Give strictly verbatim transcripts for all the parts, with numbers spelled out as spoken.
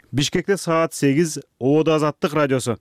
Бишкекте саат сегиз, Ободо Азаттык радиосу.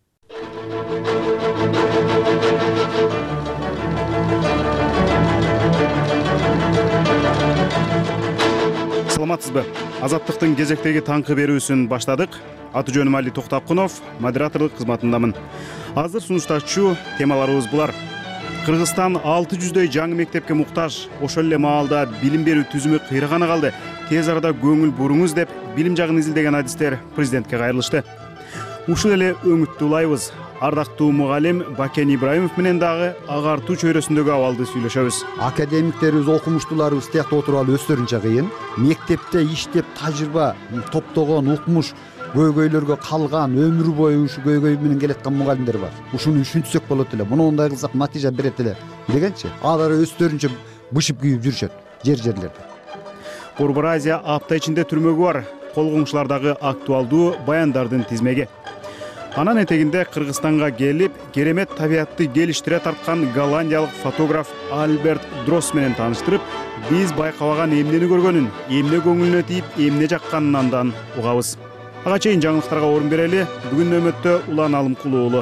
Саламатсызбы? Азаттыктын кезектеги таңкы берүүсүн баштадык. Аты жөнүм Али Токтапкунов, модераторлук кызматындамын. Азыр сунуштачу темаларыбыз булар. Кыргызстан алты жүздөй жаңы мектепке муктаж, ошол эле маалда билим берүү түзүмү кыйрагана калды. Тез арада көңүл буруңуз деп билим жагын изилдеген адистер президентке кайрылышты. Ушул эле өңүттү улайбыз. Ардактуу мугалим Бакен Ибраимов менен дагы агартуу чөйрөсүндөгү абалды сүйлөшөбүз. Академиктерибиз, окумуштууларыбыз тиякта отуруп алып өздөрүнчө кыйын. Мектепте иштеп тажрыйба топтогон, укмуш көйгөйлөргө калган, өмүр бою ушу көйгөй менен келаткан мугалимдер бар. Ушуну түшүнсөк болот эле. Мындай кылсак натыйжа берет эле дегенчи. Алар өздөрүнчө бышып күйүп жүрүшөт жер-жерлерде. Борбор Азия апта ичинде түрмөгү бар. Кол коңшулардагы актуалдуу баяндардын тизмеги. Анан этегинде Кыргызстанга келип, керемет табиятты келиштире тарткан голландиялык фотограф Альберт Дрос менен тааныштырып, биз байкабаган эмнени көргөнүн, эмне көңүлүнө тийип, эмне жакканын андан угабыз. Ага чейин жаңылыктарга орун берели. Бүгүн нөмөттө Улан Алымкулуу уулу.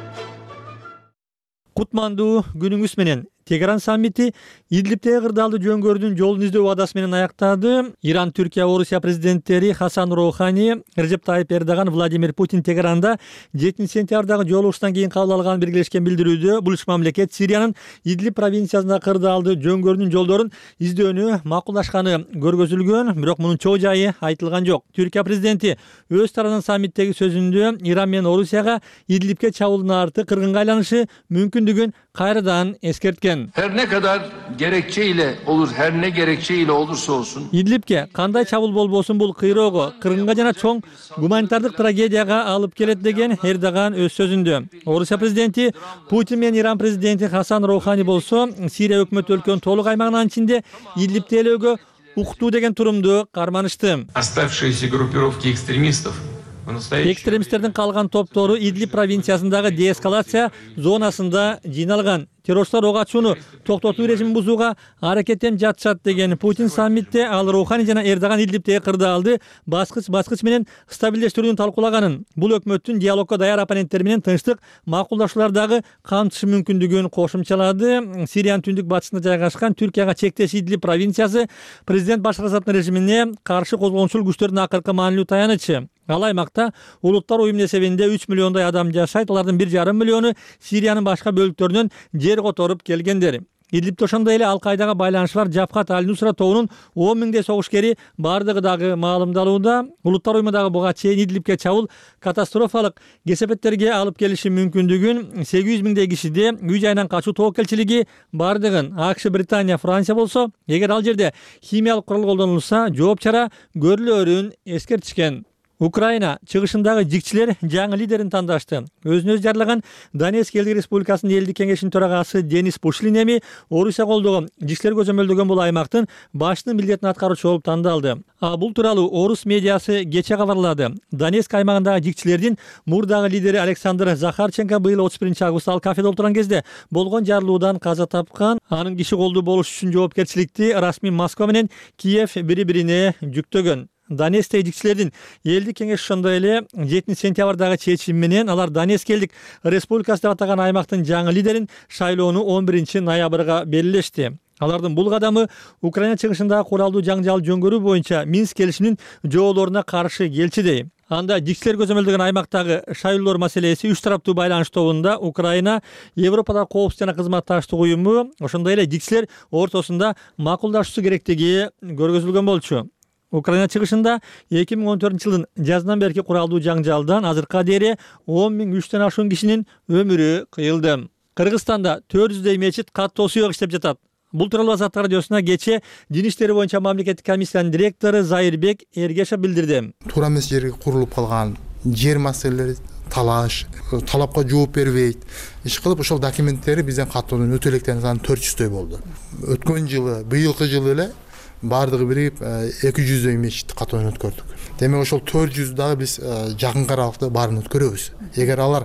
Кутмандуу күнүңүз менен. Тегеран саммити Идлибтеги кырдаалды жөнгөрдүн жолун издөө убадасы менен аяктады. Иран, Түркия, Орусия президенттери Хасан Роухани, Режеп Тайип Эрдоган, Владимир Путин Тегеранда жетинчи сентябрдагы жолугуштан кийин кабыл алган биргелешкен билдирүүдө бул үч мамлекет Сириянын Идлиб провинциясындагы кырдаалды жөнгөрдүн жолдорун издөөнү макулдашканы көргөзүлгөн, бирок мунун чоо жайы айтылган жок. Түркия президенти өз тарабынан саммиттеги сөзүндө Иран менен Орусияга Идлибке чабуулдун арты кыргынга айланышы мүмкүндүгүн кайрадан эскерткен. Her ne kadar gerekçeyle olur, her ne gerekçeyle olursa olsun. Идлибке кандай чабуул болбосун бул кыйроого, кыргынга жана чоң гуманитардык трагедияга алып келет деген Эрдоган өз сөзүндө. Орусия президенти Путин менен Иран президенти Хасан Роухани болсо, Сирия өкмөтү өлкөнүн толук аймагынын ичинде Идлибти ээлөөгө уктуу деген турумду карманышты. Оставшиеся группировки экстремистов. Экстремисттердин калган топтору Идлиб провинциясындагы деэскалация зонасында жыйналган. Террористтер ок ачууну токтотуу режимин бузууга аракеттенип жатышат деген Путин саммитте ал Роухани жана Эрдоган Идлибтеги кырдаалды баскыч-баскыч менен стабилдештирүүнү талкуулаганын, бул өкмөттүн диалогко даяр оппоненттери менен тынчтык макулдашуулардагы камтышы мүмкүндүгүн кошумчалады. Сириянын түндүк батышында жайгашкан Түркияга чектеш Идлиб провинциясы президент Башар Асаддын режимине каршы козголгончул күчтөрдүн акыркы маанилүү таянычы. Ал аймакта улуттар уюмунун эсебинде үч миллиондой адам жашайт. Алардын бир жарым миллиону Сириянын башка бөлүктөрүнөн жер которуп келгендер. Идлибте ошондой эле Ал-Кайдага байланышы бар Жабхат Аль-Нусра тобунун он миңдей согушкери бардыгы дагы маалымдалууда. Улуттар уюму дагы буга чейин Идлибке чабуул катастрофалык кесепеттерге алып келиши мүмкүндүгүн, сегиз жүз миңдей кишиде үй жайынан качуу тобокелчилиги бардыгын АКШ, Британия, Франция болсо, эгер ал жерде химиялык курал колдонулса, жооп чара көрүлөрүн эскертишкен. Украина чыгышындагы жикчилер жаңы лидерин тандашты. Өзүн өзү жарылаган Донецк элдик республикасынын элдик кеңешинин төрагасы Денис Пушлин эми Орусия колдогон жикчилер көзөмөлдөгөн бул аймактын башчынын милдетин аткаруучу болуп тандалды. А бул тууралуу орус медиасы кече кабарлады. Донецк аймагындагы жикчилердин мурдагы лидери Александр Захарченко быйыл отуз биринчи августта ал кафеде отурган кезде болгон жарылуудан каза тапкан. Анын киши колдуу болуш үчүн жоопкерчиликти расмий Москва менен Киев бири-бирине жүктөгөн. Донецктеги жикчилердин элдик кеңеш ошондой эле жетинчи сентябрдагы чечим менен алар Донецк элдик республикасы деп атаган аймактын жаңы лидерин шайлоону он биринчи ноябрга белгилешти. Алардын бул кадамы Украина чыгышындагы куралдуу жаңжал жөнгөрүү боюнча Минск келишиминин жоолоруна каршы келчидей. Анда жикчилер көзөмөлдөгөн аймактагы шайлоолор маселеси үч тараптуу байланыш тобунда Украина, Европадагы коопсуздук жана кызматташтык уюму, ошондой эле жикчилер ортосунда макулдашуусу керектиги көргөзүлгөн болчу. Украина чыгышында эки миң он төртүнчү жылдын жазынан берки куралдуу жаңжалдан азыркыга дейин он миң үчтөн ашуун кишинин өмүрү кыйылды. Кыргызстанда төрт жүздөй мечит каттуу суюк иштеп жатат. Бул тууралуу Азаттык радиосуна кече Дин иштери боюнча мамлекеттик комиссиянын директору Зайырбек Эргешев билдирди. Туура эмес жерге курулуп калган жер маселелери талаш, талапка жооп бербейт. Иш кылып ошол документтери бизден каттоодон өтө электерин саны төрт жүздөй болду. Өткөн жылы, быйылкы жылы эле бардыгы бирип эки жүздөй мечит каттоодон өткөрдүк. Демек ошол төрт жүз дагы биз жакын аралыкта баарын өткөрөбүз. Эгер алар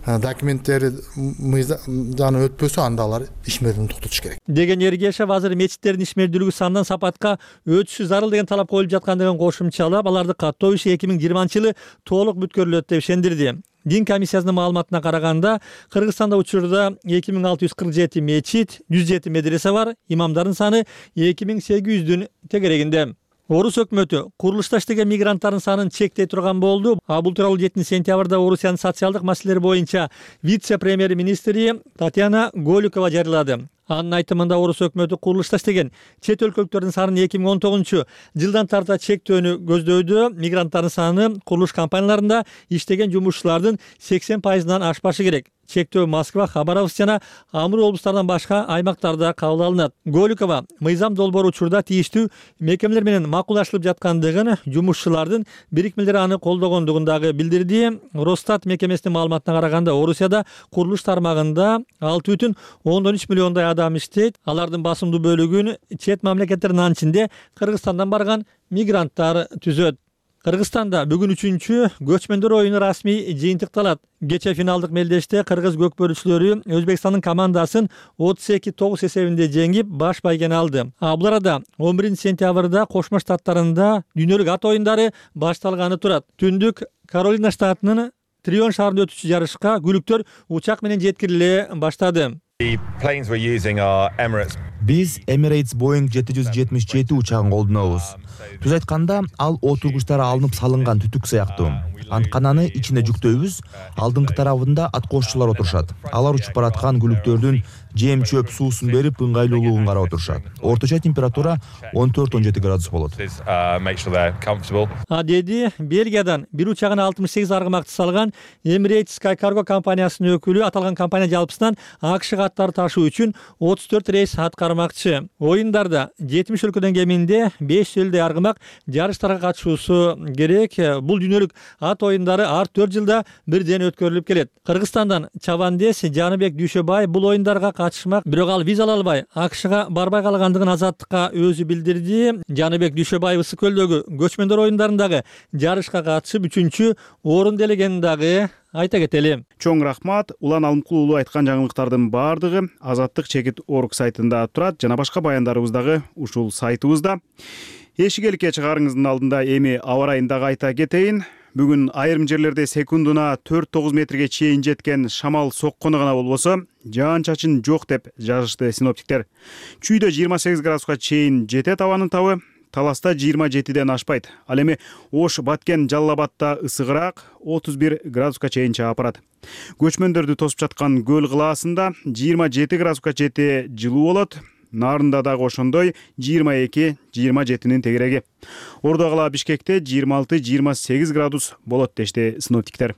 документтери мыйзам өтпөсө анда алар ишмердүүлүгүн токтотуш керек деген Ергешев азыр мечиттердин ишмердүүлүгү сандан сапатка өтүшү зарыл деген талап коюлуп жаткандыгын кошумчалап, аларды каттоо иши эки миң жыйырманчы жылы толук бүткөрүлөт деп ишендирди. Дин комиссиясынын маалыматына караганда, Кыргызстанда учурда эки миң алты жүз кырк жети мечит, жүз жети медресе бар, имамдардын саны эки миң сегиз жүздүн тегерегинде. Орус өкмөтү курулушта иштеген мигранттардын санын чектей турган болду. А бул тууралуу жетинчи сентябрда Орусиянын социалдык маселелер боюнча вице-премьер-министри Татьяна Голикова жарыялады. Анын айтымында орус өкмөтү курулушта иштеген чет өлкөлүктөрдүн санын эки миң он тогузунчу жылдан тарта чектөөнү көздөйдү. Мигранттардын саны курулуш компанияларында иштеген жумушчулардын сексен пайызынан ашпашы керек. Чектөө Москва, Хабаровск жана Амур облустарынан башка аймактарда кабыл алынат. Голикова мыйзам долбоор учурда тийиштүү мекемелер менен макулдашылып жаткандыгын, жумушчулардын бирикмелери аны колдогондугун дагы билдирди. Росстат мекемесинин маалыматына караганда, Орусияда курулуш тармагында алты бүтүн ондон үч миллиондай адам иштейт. Алардын басымдуу бөлүгүн чет мамлекеттердин анын ичинде Кыргызстандан барган мигранттар түзөт. Кыргызстанда бүгүн үчүнчү көчмөндөр оюну расмий жыйынтыкталат. Кече финалдык мелдеште кыргыз көкбөрүчүлөрү Өзбекстандын командасын отуз эки тогуз эсебинде жеңип, баш байгени алды. А бул арада он биринчи сентябрда Кошмо Штаттарында дүйнөлүк ат оюндары башталганы турат. Түндүк Каролина штатынын Трион шаарында өтүүчү жарышка күлүктөр учак менен жеткириле баштады. Биз Emirates Boeing жети жүз жетимиш жети учагын колдонобуз. Түз айтканда, ал отургучтары алынып салынган түтүк сыяктуу. Анткананы ичине жүктөйбүз, алдыңкы тарабында аткоочулар отурушат. Алар учуп бараткан күлүктөрдүн жем чөп суусун берип, ыңгайлуулугун карап отурушат. Орточо температура он төрт он жети градус болот. А деди Бельгиядан бир учагына алтымыш сегиз аргымакты салган Emirates Sky Cargo компаниясынын өкүлү аталган компания жалпысынан АКШга аттар ташуу үчүн отуз төрт рейс аткармакчы. Оюндарда жетимиш өлкөдөн кеминде беш жүз элүү аргымак жарыштарга катышуусу керек. Бул дүйнөлүк ат оюндары ар төрт жылда бирден өткөрүлүп келет. Кыргызстандан Чавандес Жаныбек Дүйшөбай бул оюндарга катышмак, бирок ал виза ала албай, АКШга барбай калгандыгын Азаттыкка өзү билдирди. Жаныбек Дүйшөбай Ысык көлдөгү көчмөндөр оюндарындагы жарышка катышып үчүнчү орун делегенин дагы айта кетели. Чоң рахмат. Улан Алымкул уулу айткан жаңылыктардын баардыгы Азаттык чекит орг сайтында турат жана башка баяндарыбыз дагы ушул сайтыбызда. Эшикеликке чыгарыңыздын алдында эми аба ырайын дагы айта кетейин. Бүгүн айрым жерлерде секундуна төрт тогуз метрге чейин жеткен шамал соккону гана болбосо, жаан-чачын жок деп жазышты синоптиктер. Чүйдө жыйырма сегиз градуска чейин жетет абанын табы, Таласта жыйырма жетиден ашпайт. Ал эми Ош, Баткен, Жалал Абадта ысыгыраак отуз бир градуска чейин чаап барат. Көчмөндөрдү тосуп жаткан Көл кылаасында жыйырма жети градуска чейин жылуу болот. Нарында дагы ошондой жыйырма эки жыйырма жетинин тегереги. Ордо кала Бишкекте жыйырма алты жыйырма сегиз градус болот дешти синоптиктер.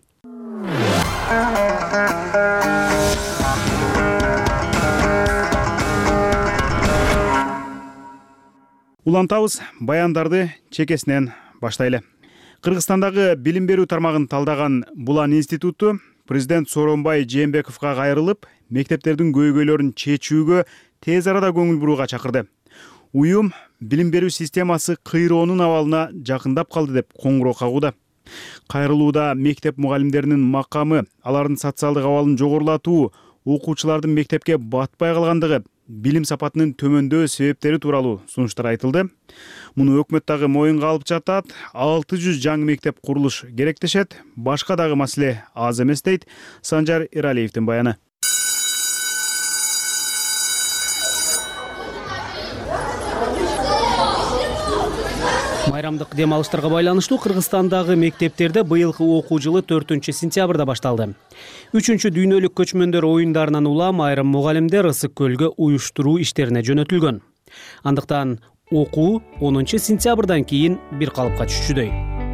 Улантабыз баяндарды чекесинен баштайлы. Кыргызстандагы билим берүү тармагын талдаган Булан институту президент Сооронбай Жээнбековго кайрылып, мектептердин көйгөйлөрүн чечүүгө тез арада көңүл бурууга чакырды. Уюм билим берүү системасы кыйроонун абалына жакындап калды деп коңгуроо кагууда. Кайрылууда мектеп мугалимдеринин макамы, алардын социалдык абалын жогорулатуу, окуучулардын мектепке батпай калгандыгы, билим сапатынын төмөндөө себептери тууралуу сунуштар айтылды. Муну өкмөт дагы моюнга алып жатат. алты жүз жаңы мектеп курулуш керек дешет. Башка дагы маселе аз эмес дейт Санжар Эралиевдин баяны. Майрамдык дем алыштарга байланыштуу Кыргызстандагы мектептерде быйылкы окуу жылы төртүнчү сентябрда башталды. Үчүнчү дүйнөлүк көчмөндөр оюндарынан улам айрым мугалимдер Ысык көлгө уюштуруу иштерине жөнөтүлгөн. Андыктан окуу онунчу сентябрдан кийин бир калыпка түшчүдөй.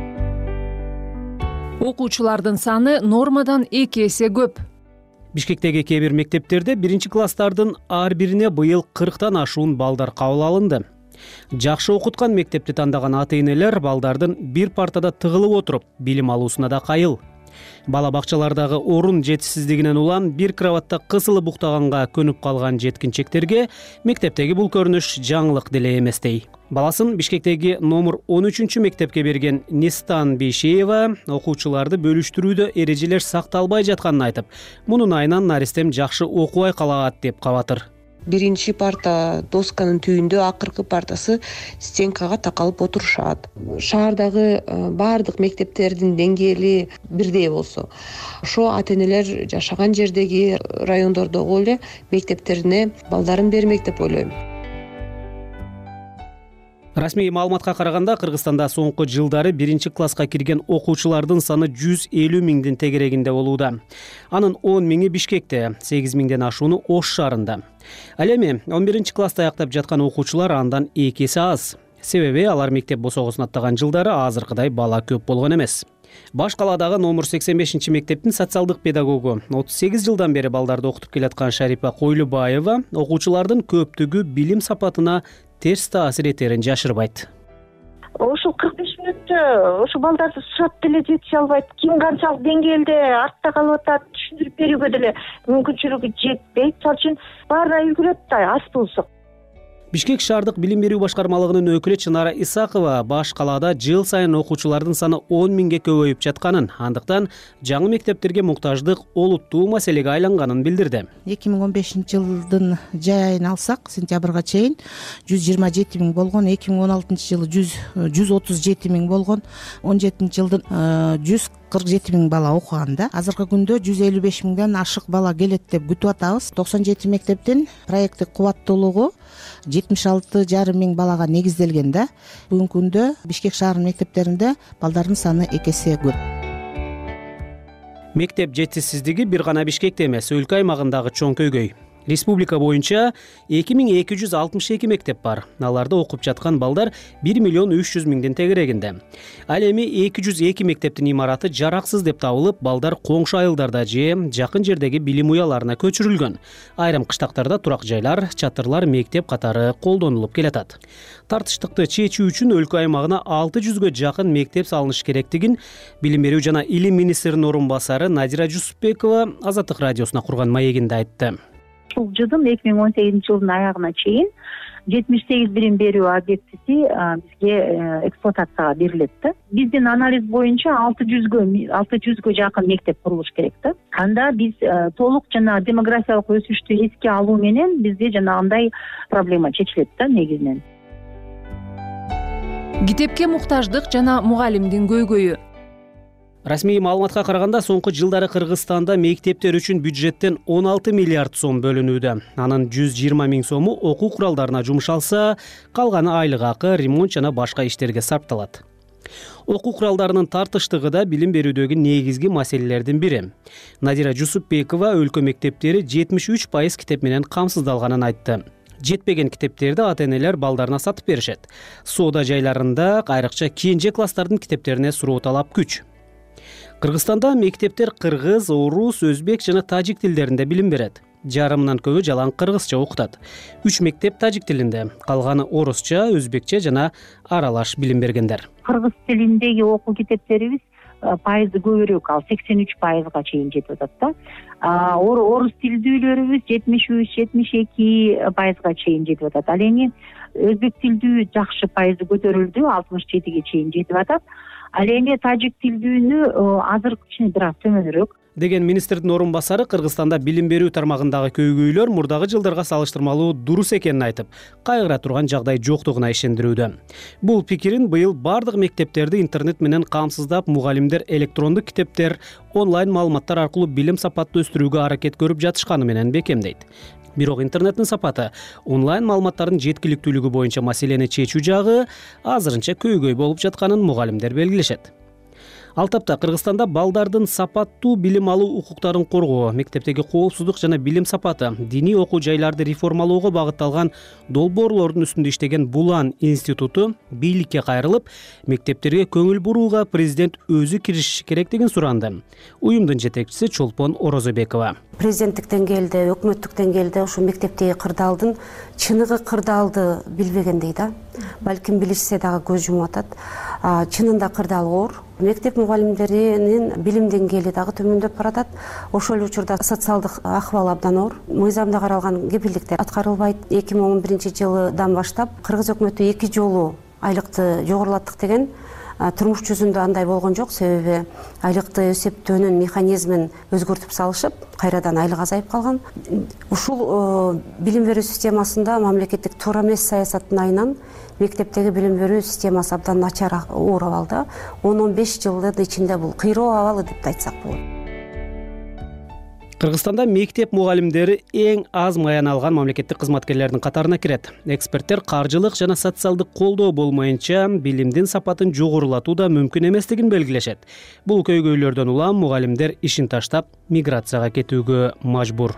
Окуучулардын саны нормадан эки эсе көп. Бишкектеги кээ бир мектептерде биринчи класстардын ар бирине быйыл кырктан ашуун балдар кабыл алынды. Жакшы окуткан мектепти тандаган ата-энелер балдардын бир партада тыгылып отуруп билим алуусуна да кайыл. Бала бакчалардагы орун жетишсиздигинен улам бир кроватта кысылып уктаганга көнүп калган жеткинчектерге мектептеги бул көрүнүш жаңылык деле эместей. Баласын Бишкектеги номер он үчүнчү мектепке берген Нестан Бейшеева окуучуларды бөлүштүрүүдө эрежелер сакталбай жатканын айтып, мунун айынан наристем жакшы окубай калат деп кабатыр. Биринчи парта досканын түбүндө, акыркы партасы стенкага такалып отурушат. Шаардагы баардык мектептердин деңгээли бирдей болсо, ошо ата-энелер жашаган жердеги райондордогу эле мектептерине балдарын бермек деп ойлойм. Расмий маалыматка караганда, Кыргызстанда соңку жылдары биринчи класска кирген окуучулардын саны жүз элүү миңдин тегерегинде болууда. Анын он миңи Бишкекте, сегиз миңден ашууну Ош шаарында. Ал эми он биринчи класста аяктап жаткан окуучулар андан эки эсе аз. Себеби алар мектеп босогосун аттаган жылдары азыркыдай бала көп болгон эмес. Баш калаадагы номер сексен бешинчи мектептин социалдык педагогу, отуз сегиз жылдан бери балдарды окутуп келаткан Шарипа Койлубаева окуучулардын көптүгү билим сапатына терс таасир этерин жашырбайт. Ошол кырк беш мүнөттө ошо балдарды саат деле жетише албайт. Ким канчалык деңгээлде артта калып атат, түшүндүрүп берүүгө деле мүмкүнчүлүгү жетпейт. Ал үчүн баарына үлгүрөт да, аз болсо. Бишкек шаардык билим берүү башкармалыгынын өкүлү Чынара Исакова баш калаада жыл сайын окуучулардын саны он миңге көбөйүп жатканын, андыктан жаңы мектептерге муктаждык олуттуу маселеге айланганын билдирди. эки миң он бешинчи жылдын жай айын алсак, сентябрга чейин жүз жыйырма жети миң болгон, эки миң он алтынчы жылы жүз отуз жети миң болгон, он жетинчи жылдын жүз кырк жети миң бала окуган да. Азыркы күндө жүз элүү беш миңден ашык бала келет деп күтүп атабыз. токсон жети мектептин проекттик кубаттуулугу жетимиш алты жарым миң балага негизделген да. Бүгүнкү күндө Бишкек шаарынын мектептеринде балдардын саны эки эсе көп. Мектеп жетишсиздиги бир гана Бишкекте эмес, өлкө аймагындагы чоң көйгөй. Республика боюнча эки миң эки жүз алтымыш эки мектеп бар. Аларда окуп жаткан балдар бир миллион үч жүз миңдин тегерегинде. Ал эми эки жүз эки мектептин имараты жараксыз деп табылып, балдар коңшу айылдарда же жакын жердеги билим уяларына көчүрүлгөн. Айрым кыштактарда турак жайлар, чатырлар мектеп катары колдонулуп келатат. Тартыштыкты чечүү үчүн өлкө аймагына алты жүзгө жакын мектеп салыныш керектигин Билим берүү жана илим министринин орун басары Надира Жусупбекова Азаттык радиосуна курган маегинде айтты. Ушул жылдын эки миң он сегизинчи жылдын аягына чейин жетимиш сегиз билим берүү объектиси бизге эксплуатацияга берилет да. Биздин анализ боюнча алты жүзгө алты жүзгө жакын мектеп курулуш керек да. Анда биз толук жана демографиялык өсүштү эске алуу менен бизде жанагындай проблема чечилет да негизинен. Китепке муктаждык жана мугалимдин көйгөйү. Расмий маалыматка караганда, соңку жылдары Кыргызстанда мектептер үчүн бюджеттен он алты миллиард сом бөлүнүүдө. Анын жүз жыйырма миң сому окуу куралдарына жумшалса, калганы айлык акы, ремонт жана башка иштерге сарпталат. Окуу куралдарынын тартыштыгы да билим берүүдөгү негизги маселелердин бири. Надира Жусупбекова өлкө мектептери жетимиш үч пайыз китеп менен камсыздалганын айтты. Жетпеген китептерди ата-энелер балдарына сатып беришет. Соода жайларында айрыкча кийинче класстардын китептерине суроо талап күч. Кыргызстанда мектептер кыргыз, орус, өзбек жана тажик тилдеринде билим берет. Жарымынан көбү жалаң кыргызча окутат. үч мектеп тажик тилинде, калганы орусча, өзбекче жана аралаш билим бергендер. Кыргыз тилиндеги окуу китептерибиз пайызы көбүрөөк, ал сексен үч пайызга чейин жетип атат да. Орус тилдүүлөрүбүз жетимиш үч жетимиш эки пайызга чейин жетип атат. Ал эми өзбек тилдүү жакшы пайызы көтөрүлдү, алтымыш жетиге чейин жетип атат. Ал эми тажик тилдүүнү азыр кичине бир аз төмөнүрөөк деген министрдин орун басары Кыргызстанда билим берүү тармагындагы көйгөйлөр мурдагы жылдарга салыштырмалуу дурус экенин айтып, кайгыра турган жагдай жоктугуна ишендирүүдө. Бул пикирин быйыл бардык мектептерди интернет менен камсыздап, мугалимдер электрондук китептер, онлайн маалыматтар аркылуу билим сапатын өстүрүүгө аракет көрүп жатышканы менен бекемдейт. Бирок интернеттин сапаты, онлайн маалыматтардын жеткиликтүүлүгү боюнча маселени чечүү жагы азырынча көйгөй болуп жатканын мугалимдер белгилешет. Ал тапта Кыргызстанда балдардын сапаттуу билим алуу укуктарын коргоо, мектептеги коопсуздук жана билим сапаты, диний окуу жайларды реформалоого багытталган долбоорлордун үстүндө иштеген Булан институту бийликке кайрылып, мектептерге көңүл бурууга президент өзү киришиши керектигин суранды. Уюмдун жетекчиси Чолпон Орозобекова. Президенттик деңгээлде, өкмөттүк деңгээлде ушу мектептеги кырдаалдын чыныгы кырдаалды билбегендей да. Балким билишсе дагы көз жумуп атат. Чынында кырдаал оор. мектеп мугалимдеринин билим деңгээли дагы төмөндөп баратат. Ошол эле учурда социалдык акыбал абдан оор. Мыйзамда каралган кепилдиктер аткарылбайт. эки миң он биринчи жылдан баштап кыргыз өкмөтү эки жолу айлыкты жогорулаттык деген, турмуш жүзүндө андай болгон жок. Себеби айлыкты эсептөөнүн механизмин өзгөртүп салышып, кайрадан айлык азайып калган. Ушул билим берүү системасында мамлекеттик туура эмес саясаттын айынан мектептеги билим берүү системасы абдан начар, оор абалда. он он беш жылдын ичинде бул кыйроо абалы деп айтсак болот. Кыргызстанда мектеп мугалимдери эң аз маян алган мамлекеттик кызматкерлердин катарына кирет. Эксперттер каржылык жана социалдык колдоо болмайынча билимдин сапатын жогорулатуу да мүмкүн эместигин белгилешет. Бул көйгөйлөрдөн улам мугалимдер ишин таштап миграцияга кетүүгө мажбур.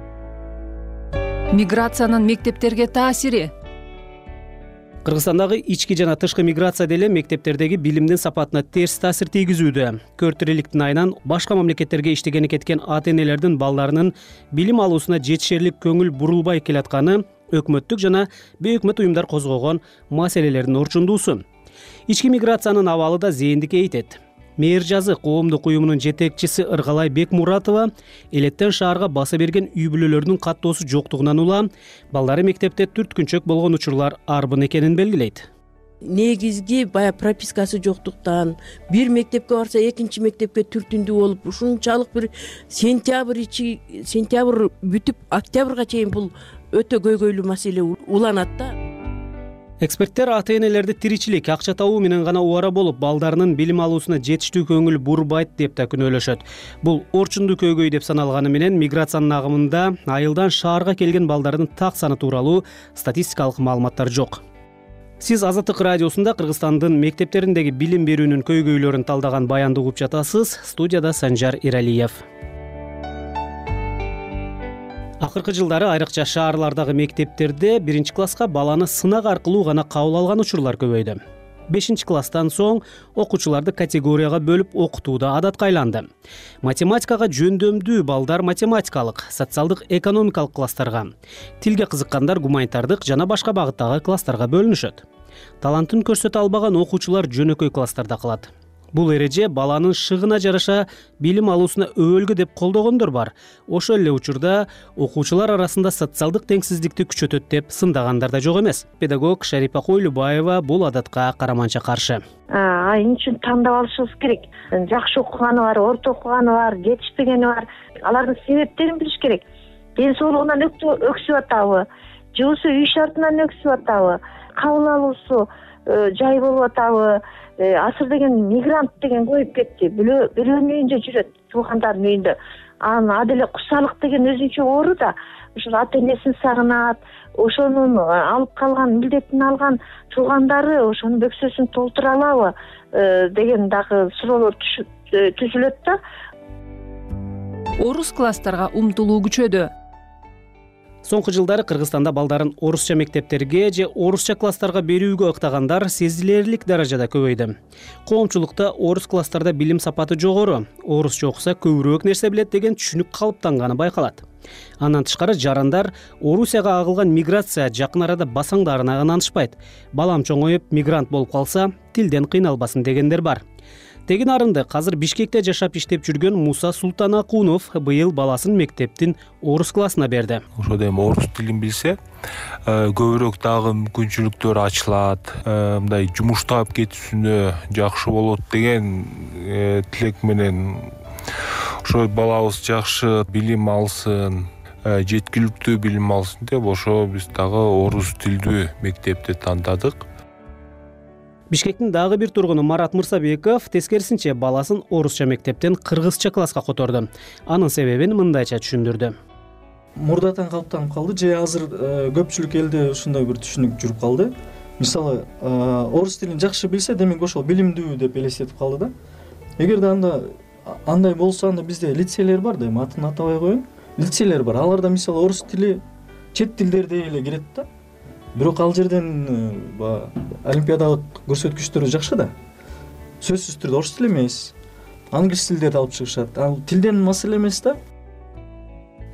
Миграциянын мектептерге таасири. Кыргызстандагы ички жана тышкы миграция деле мектептердеги билимдин сапатына терс таасир тийгизүүдө. Көртүреликтин айынан башка мамлекеттерге иштегени кеткен ата-энелердин балдарынын билим алуусуна жетишерлик көңүл бурулбай келатканы өкмөттүк жана бейөкмөт уюмдар козгогон маселелердин орчундуусу. Ички миграциянын абалы да зээндик эйтет. Мээр жазы коомдук уюмунун жетекчиси Ыргалай Бекмуратова элеттен шаарга баса берген үй бүлөлөрдүн каттоосу жоктугунан улам балдары мектепте түрткүнчөк болгон учурлар арбын экенин белгилейт. Негизги бая пропискасы жоктуктан бир мектепке барса экинчи мектепке түртүндүү болуп, ушунчалык бир сентябрь ичи сентябрь бүтүп октябрга чейин бул өтө көйгөйлүү маселе уланат да. Эксперттер ата-энелерди тиричилик, акча табуу менен гана убара болуп, балдарынын билим алуусуна жетиштүү көңүл бурбайт деп да күнөөлөшөт. Бул орчундуу көйгөй деп саналганы менен миграциянын агымында айылдан шаарга келген балдардын так саны тууралуу статистикалык маалыматтар жок. Сиз Азаттык радиосунда Кыргызстандын мектептериндеги билим берүүнүн көйгөйлөрүн талдаган баянды угуп жатасыз. Студияда Санжар Иралиев. Акыркы жылдары айрыкча шаарлардагы мектептерде биринчи класска баланы сынак аркылуу гана кабыл алган учурлар көбөйдү. бешинчи класстан соң окуучуларды категорияга бөлүп окутуу да адатка айланды. Математикага жөндөмдүү балдар математикалык, социалдык, экономикалык класстарга, тилге кызыккандар гуманитардык жана башка багыттагы класстарга бөлүнүшөт. Талантын көрсөтө албаган окуучулар жөнөкөй класстарда калат. Бул эреже баланын шыгына жараша билим алуусуна өбөлгү деп колдогондор бар. Ошол эле учурда окуучулар арасында социалдык теңсиздикти күчөтөт деп сындагандар да жок эмес. Педагог Шарипа Койлубаева бул адатка караманча каршы. А, эмне үчүн тандап алышыбыз керек? Жакшы окуганы бар, орто окуганы бар, жетишпегени бар. Алардын себептерин билиш керек. Ден соолугунан өксүп атабы, же болбосо үй шартынан өксүп атабы, кабыл алуусу жай болуп атабы? Асыр деген мигрант деген коюп кетти. Бирөөнүн үйүндө жүрөт, туугандардын үйүндө. Анан аделе кусалык деген өзүнчө оору да. Ошол ата-энесин сагынат, ошонун алып калган милдетин алган туугандары ошонун бөксөсүн толтура алабы деген дагы суроолор түзүлөт да. Орус класстарга умтулуу күчөдү. Соңку жылдары Кыргызстанда балдарын орусча мектептерге же орусча класстарга берүүгө ыктагандар сезилерлик даражада көбөйдү. Коомчулукта орус класстарда билим сапаты жогору, орусча окуса көбүрөөк нерсе билет деген түшүнүк калыптанганы байкалат. Андан тышкары жарандар Орусияга агылган миграция жакын арада басаңдарына ынанышпайт. Балам чоңоюп мигрант болуп калса, тилден кыйналбасын дегендер бар. Тегин арынды азыр Бишкекте жашап иштеп жүргөн Муса Султанакунов быйыл баласын мектептин орус классына берди. Ошода эми орус тилин билсе, көбүрөөк дагы мүмкүнчүлүктөр ачылат, мындай жумуш таап кетүүсүнө жакшы болот деген тилек менен ошо балабыз жакшы билим алсын, жеткиликтүү билим алсын деп ошо биз дагы орус тилдүү мектепти тандадык. Бишкектин дагы бир тургуну Марат Мырсабеков тескерисинче баласын орусча мектептен кыргызча класска которду. Анын себебин мындайча түшүндүрдү. Мурдатан калыптанып калды же азыр көпчүлүк элде ушундай бир түшүнүк жүрүп калды. Мисалы, орус тилин жакшы билсе, демек ошол билимдүү деп элестетип калды да. Эгерде анда андай болсо, анда бизде лицейлер бар да, атын атабай коеюн. Лицейлер бар. Аларда мисалы орус тили чет тилдерде эле кирет да. Бирок ал жерден олимпиадалык көрсөткүчтөрү жакшы да. Сөзсүз түрдө орус тили эмес, англис тилдерди алып чыгышат. Ал тилден маселе эмес да.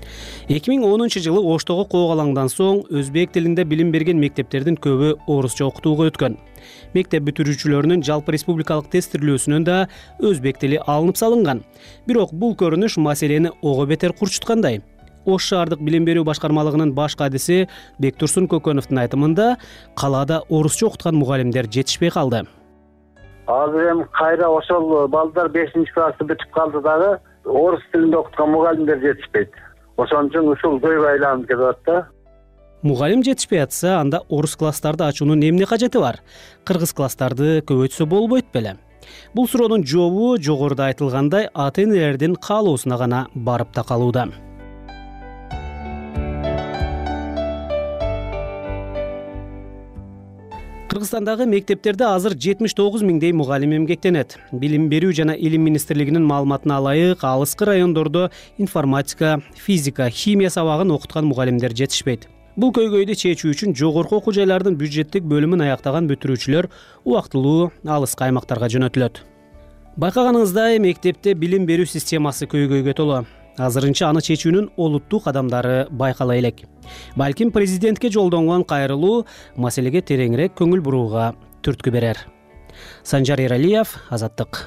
эки миң онунчу жылы Оштогу коогалаңдан соң өзбек тилинде билим берген мектептердин көбү орусча окутууга өткөн. Мектеп бүтүрүүчүлөрүнүн жалпы республикалык тестирлөөсүнөн да өзбек тили алынып салынган. Бирок бул көрүнүш маселени ого бетер курчуткандай. Ош шаардык билим берүү башкармалыгынын баш кадиси Бектурсун Көкөновдун айтымында, калаада орусча окуткан мугалимдер жетишпей калды. Азыр эми кайра ошол балдар бешинчи классты бүтүп калды дагы орус тилинде окуткан мугалимдер жетишпейт. Ошон үчүн ушул көйгөй айланып келип атат да. Мугалим жетишпей атса, анда орус класстарды ачуунун эмне кажети бар? Кыргыз класстарды көбөйтсө болбойт беле? Бул суроонун жообу жогоруда айтылгандай ата-энелердин каалоосуна гана барып такалууда. Кыргызстандагы мектептерде азыр жетимиш тогуз миңдей мугалим эмгектенет. Билим берүү жана илим министрлигинин маалыматына ылайык, алыскы райондордо информатика, физика, химия сабагын окуткан мугалимдер жетишпейт. Бул көйгөйдү чечүү үчүн жогорку окуу жайлардын бюджеттик бөлүмүн аяктаган бүтүрүүчүлөр убактылуу алыскы аймактарга жөнөтүлөт. Байкаганыңыздай, мектепте билим берүү системасы көйгөйгө толо. Азырынча аны чечүүнүн олуттуу кадамдары байкала элек. Балким президентке жолдонгон кайрылуу маселеге тереңирээк көңүл бурууга түрткү берер. Санжар Эралиев, Азаттык.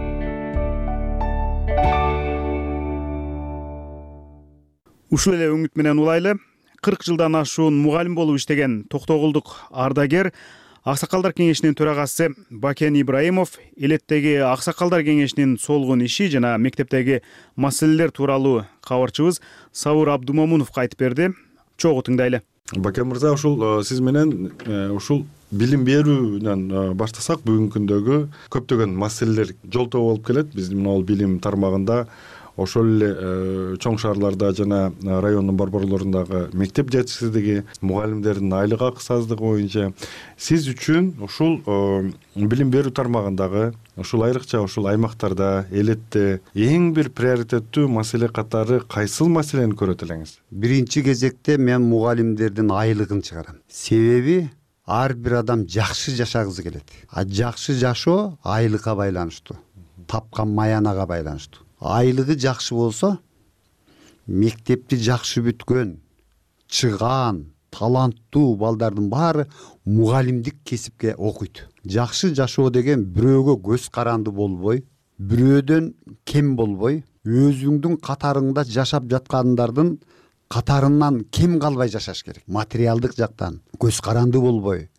Ушул эле үмүт менен улайлы. кырк жылдан ашуун мугалим болуп иштеген Токтогулдук ардагер Аксакалдар кеңешинин төрагасы Бакен Ибраимов элеттеги Аксакалдар кеңешинин солгун иши жана мектептеги маселелер тууралуу кабарчыбыз Сабыр Абдумомуновго айтып берди. Чогуу тыңдайлы. Бакен мырза, ушул сиз менен ушул билим берүүнөн баштасак, бүгүнкү күндөгү көптөгөн маселелер жолтоо болуп келет. Биздин могул билим тармагында ошол эле чоң шаарларда жана райондун борборлорундагы мектеп жетишсиздиги, мугалимдердин айлык акысы аздыгы боюнча сиз үчүн ушул билим берүү тармагындагы ушул айрыкча ушул аймактарда, элетте эң бир приоритеттүү маселе катары кайсыл маселени көрөт элеңиз? Биринчи кезекте мен мугалимдердин айлыгын чыгарам. Себеби ар бир адам жакшы жашагысы келет. А жакшы жашоо айлыкка байланыштуу, тапкан маянага байланыштуу. Айлыгы жакшы болсо, мектепти жакшы бүткөн, чыган, таланттуу балдардын баары мугалимдик кесипке окуйт. Жакшы жашоо деген бирөөгө көз каранды болбой, бирөөдөн кем болбой, өзүңдүн катарыңда жашап жаткандардын катарынан кем калбай жашаш керек. Материалдык жактан көз каранды болбой,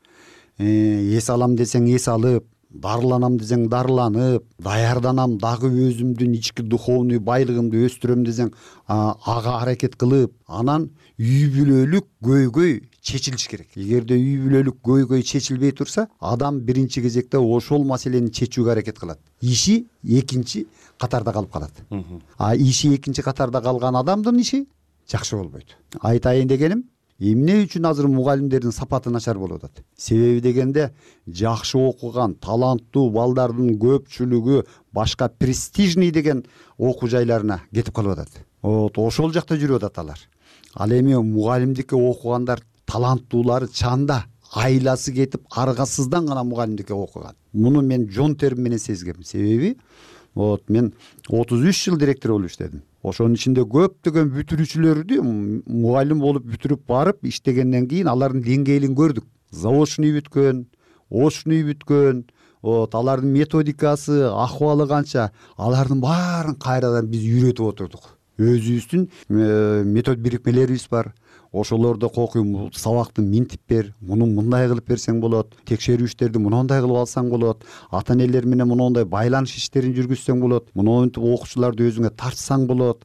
эс алам десең эс алып, дарыланам десең дарыланып, даярданам дагы өзүмдүн ички духовный байлыгымды өстүрөм десең ага аракет кылып, анан үй бүлөлүк көйгөй чечилиш керек. Эгерде үй бүлөлүк көйгөй чечилбей турса, адам биринчи кезекте ошол маселени чечүүгө аракет кылат. Иши экинчи катарда калып калат. А иши экинчи катарда калган адамдын иши жакшы болбойт. Айтайын дегеним, эмне үчүн азыр мугалимдердин сапаты начар болуп атат? Себеби дегенде жакшы окуган, таланттуу балдардын көпчүлүгү башка престижный деген окуу жайларына кетип калып атат. Вот ошол жакта жүрүп атат алар. Ал эми мугалимдикке окугандар таланттуулары чанда, айласы кетип аргасыздан гана мугалимдикке окуган. Муну мен жон терим менен сезгем. Себеби вот мен отуз үч жыл директор болуп иштедим. Ошонун ичинде көптөгөн бүтүрүүчүлөрдү мугалим болуп бүтүрүп барып иштегенден кийин алардын деңгээлин көрдүк. Заочный бүткөн, очный бүткөн, вот алардын методикасы, акыбалы канча, алардын баарын кайрадан биз үйрөтүп отурдук. Өзүбүздүн метод бирикмелерибиз бар. Ошолордо окуйм, сабакты минтип бер, муну мындай кылып берсең болот, текшерүү иштерди мындай кылып алсаң болот, ата-энелер менен мындай байланыш иштерин жүргүзсөң болот, мынтип окуучуларды өзүңө тартсаң болот,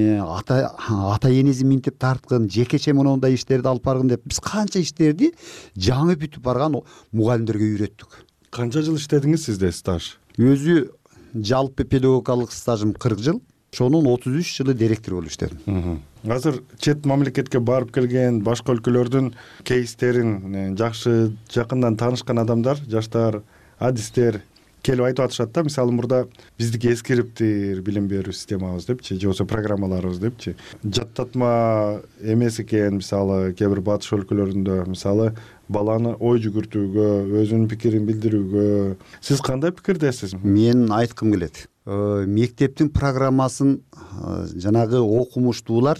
ата ата энеси минтип тарткын, жекече мындай иштерди алып баргын деп биз канча иштерди жаңы бүтүп барган мугалимдерге үйрөттүк. Канча жыл иштедиңиз сизде стаж? Өзү жалпы педагогикалык стажым кырк жыл. Ошонун отуз үч жылы директор болуп иштедим. Азыр чет мамлекетке барып келген, башка өлкөлөрдүн кейстерин жакшы жакындан таанышкан адамдар, жаштар, адистер келип айтып атышат да, мисалы мурда биздики эскириптир билим берүү системабыз депчи, же болбосо программаларыбыз депчи. Жаттатма эмес экен, мисалы кээ бир батыш өлкөлөрүндө, мисалы баланы ой жүгүртүүгө, өзүнүн пикирин билдирүүгө. Сиз кандай пикирдесиз? Мен айткым келет. Мектептин программасын жанагы окумуштуулар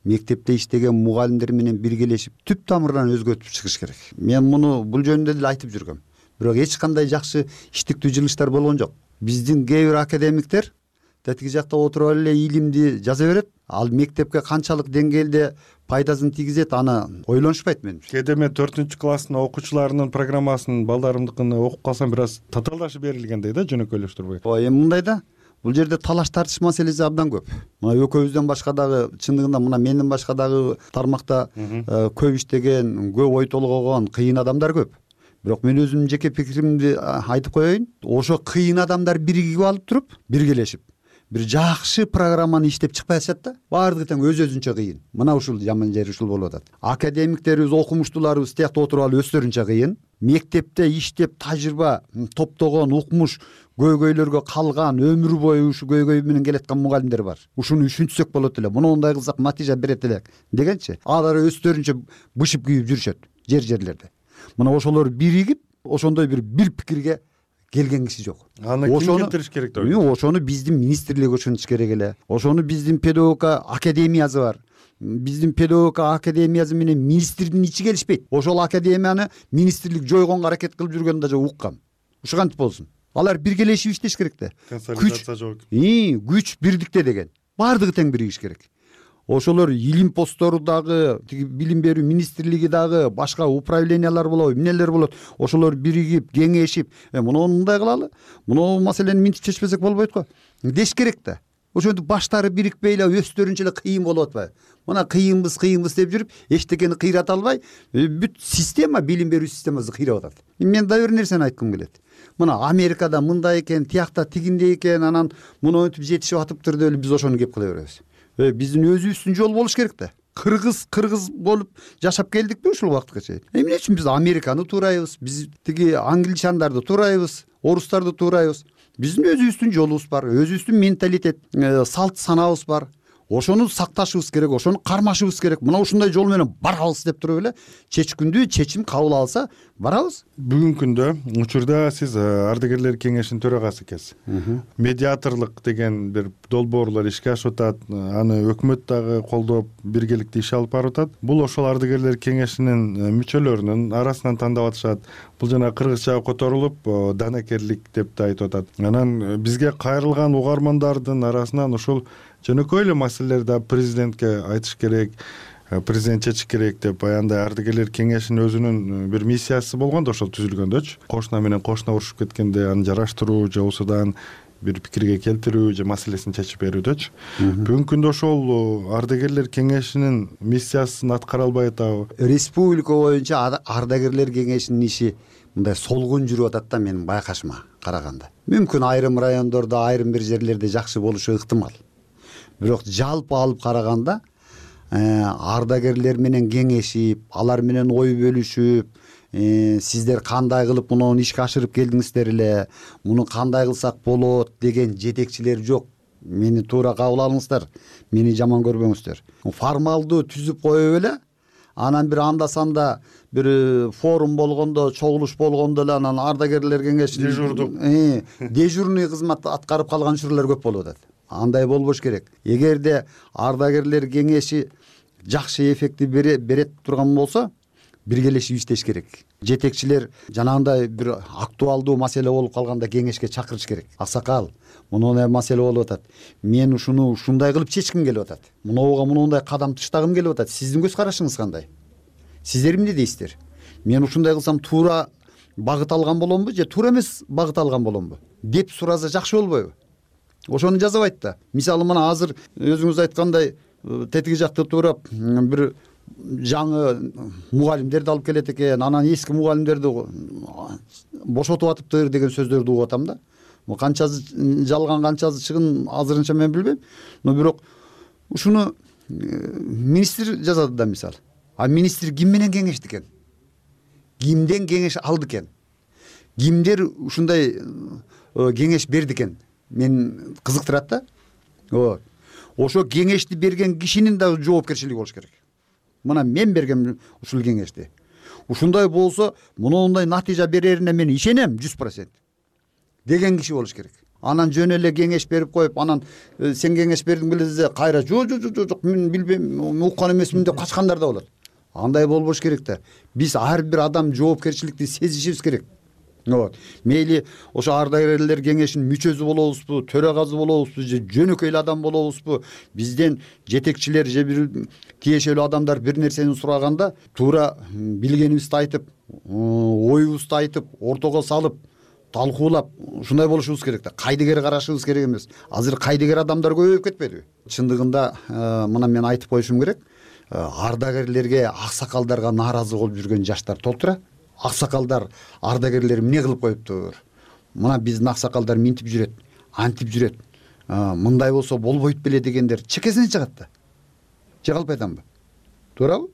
мектепте иштеген мугалимдер менен биргелешип түп тамырынан өзгөртүп чыгыш керек. Мен муну бул жөнүндө деле айтып жүргөм. Бирок эч кандай жакшы иштиктүү жылыштар болгон жок. Биздин кээ бир академиктер тетиги жакта отуруп эле илимди жаза берет. Ал мектепке канчалык деңгээлде пайдасын тийгизет, аны ойлонушпайт менимче. Кээде мен төртүнчү класстын окуучуларынын программасын балдарымдыкын окуп калсам бир аз татаалдашып берилгендей да, жөнөкөйлөштүрбөй. Ооба, эми мындай да, бул жерде талаш тартыш маселеси абдан көп. Мына экөөбүздөн башка дагы, чындыгында мына менден башка дагы тармакта көп иштеген, көп ой толгогон кыйын адамдар көп. Бирок мен өзүмдүн жеке пикиримди айтып коеюн. Ошо кыйын адамдар биригип алып туруп, биргелешип бир жакшы программаны иштеп чыкпай атышат да. Баардыгы тең өз өзүнчө кыйын. Мына ушул жаман жери ушул болуп атат. Академиктерибиз, окумуштууларыбыз тиякта отуруп алып өздөрүнчө кыйын. Мектепте иштеп тажрыйба топтогон, укмуш көйгөйлөргө калган, өмүр бою ушу көйгөй менен келаткан мугалимдер бар. Ушуну үшүнтсөк болот эле. Мунундай кылсак натыйжа берет эле дегенчи. Алар өздөрүнчө бышып күйүп жүрүшөт жер-жерлерде. Мына ошолор биригип, ошондой бир бир пикирге келген киши жок. Аны ким келтириш керек деп ойлойсуз? Ошону биздин министрлик ушунтуш керек эле. Ошону биздин педагогика академиясы бар. Биздин педагогика академиясы менен министрдин ичи келишпейт. Ошол академияны министрлик жойгонго аракет кылып жүргөнүн да уккам. Ушу кантип болсун? Алар биргелешип иштеш керек да. Консолидация жок. И, күч бирдикте деген. Баардыгы тең биригиш керек. Ошолор илим посттору дагы, тиги билим берүү министрлиги дагы, башка управлениялар болобу, эмнелер болот. Ошолор биригип, кеңешип, муну мындай кылалы, муну маселени мынтип чечпесек болбойт го деш керек да. Ошентип баштары бирикпей эле өздөрүнчө эле кыйын болуп атпайбы? Мына кыйынбыз, кыйынбыз деп жүрүп, эчтекени кыйрата албай, бүт система, билим берүү системасы кыйрап атат. Мен да бир нерсени айткым келет. Мына Америкада мындай экен, тиякта тигиндей экен, анан муну өтүп жетишип атыптыр деп биз ошону кеп кыла беребиз. Биздин өзүбүздүн жол болуш керек да. Кыргыз кыргыз болуп жашап келдикпи ушул убакытка чейин? Эмне үчүн биз Американы туурайбыз, биз тиги англичандарды туурайбыз, орустарды туурайбыз? Биздин өзүбүздүн жолубуз бар, өзүбүздүн менталитет, салт санаабыз бар. Ошону сакташыбыз керек, ошону кармашыбыз керек. Мына ушундай жол менен барабыз деп туруп эле чечкиндүү чечим кабыл алса барабыз. Бүгүнкү күндө учурда сиз ардагерлер кеңешинин төрагасы экенсиз. Медиаторлук деген бир долбоорлор ишке ашып атат, аны өкмөт дагы колдоп, биргеликте иш алып барып атат. Бул ошол ардагерлер кеңешинин мүчөлөрүнүн арасынан тандап атышат. Бул жана кыргызчага которулуп, данакерлик деп да айтып атат. Анан бизге кайрылган угармандардын арасынан ушул жөнөкөй эле маселелерди президентке айтыш керек, президент чечиш керек деп аяндай ардагерлер кеңешинин өзүнүн бир миссиясы болгон да, ошол түзүлгөндөчү. Кошуна менен кошуна урушуп кеткенде аны жараштыруу же осудан бир пикирге келтирүү же маселесин чечип берүүдөчү. Бүгүнкү күндө ошол ардагерлер кеңешинин миссиясын аткара албай атабы? Республика боюнча ардагерлер кеңешинин иши мындай солгун жүрүп атат да, менин байкашыма караганда. Мүмкүн айрым райондордо, айрым бир жерлерде жакшы болушу ыктымал. Бирок жалпы алып караганда ардагерлер менен кеңешип, алар менен ой бөлүшүп, сиздер кандай кылып муну ишке ашырып келдиңиздер эле, муну кандай кылсак болот деген жетекчилер жок. Мени туура кабыл алыңыздар, мени жаман көрбөңүздөр. Формалдуу түзүп коюп эле, анан бир анда санда бир форум болгондо, чогулуш болгондо эле анан ардагерлер кеңешинин дежурдук дежурный кызмат аткарып калган учурлар көп болуп атат. Андай болбош керек. Эгерде ардагерлер кеңеши жакшы эффекти берет турган болсо, биргелешип иштеш керек. Жетекчилер жанагындай бир актуалдуу маселе болуп калганда кеңешке чакырыш керек. Аксакал, мындай маселе болуп атат. Мен ушуну ушундай кылып чечким келип атат. Мынауга мындай кадам таштагым келип атат. Сиздин көз карашыңыз кандай? Сиздер эмне дейсиздер? Мен ушундай кылсам туура багыт алган боломбу же туура эмес багыт алган боломбу деп сураса жакшы болбойбу? Ошону жазабайт да. Мисалы мына азыр өзүңүз айткандай тетиги жакта турап бир жаңы мугалимдерди алып келет экен, анан эски мугалимдерди бошотуп атыптыр деген сөздөрдү угуп атам да. Бул канчасы жалган, канчасы чыгын азырынча мен билбейм. Но бирок ушуну министр жазат да мисалы. А министр ким менен кеңешти экен? Кимден кеңеш алды экен? Кимдер ушундай кеңеш берди экен? Мен кызыктырат да. Ооба. Ошо кеңешти берген кишинин да жоопкерчилиги болуш керек. Мына мен берген ушул кеңешти. Ушундай болсо, мунундай натыйжа берерине мен ишенем жүз процент деген киши болуш керек. анан жөн эле кеңеш берип коюп, анан сен кеңеш бердиң беле кайра жок жок жок мен билбейм, уккан эмесмин деп качкандар да болот. Андай болбош керек да. Биз ар бир адам жоопкерчиликти сезишибиз керек. Вот. Мейли ошо ардагерлер кеңешинин мүчөсү болобузбу, төрагасы болобузбу, же жөнөкөй эле адам болобузбу, бизден жетекчилер же бир тиешелүү адамдар бир нерсени сураганда туура билгенибизди айтып, оюбузду айтып, ортого салып, талкуулап, ушундай болушубуз керек да. Кайдыгер карашыбыз керек эмес. Азыр кайдыгер адамдар көбөйүп кетпедиби? Чындыгында мына мен айтып коюшум керек. Ардагерлерге, аксакалдарга нааразы болуп жүргөн жаштар толтура. Аксакалдар ардагерлер эмне кылып коюптур? Мына биздин аксакалдар минтип жүрөт, антип жүрөт. Мындай болсо болбойт беле дегендер чекесине чыгат да. Же калп айтамбы? Туурабы?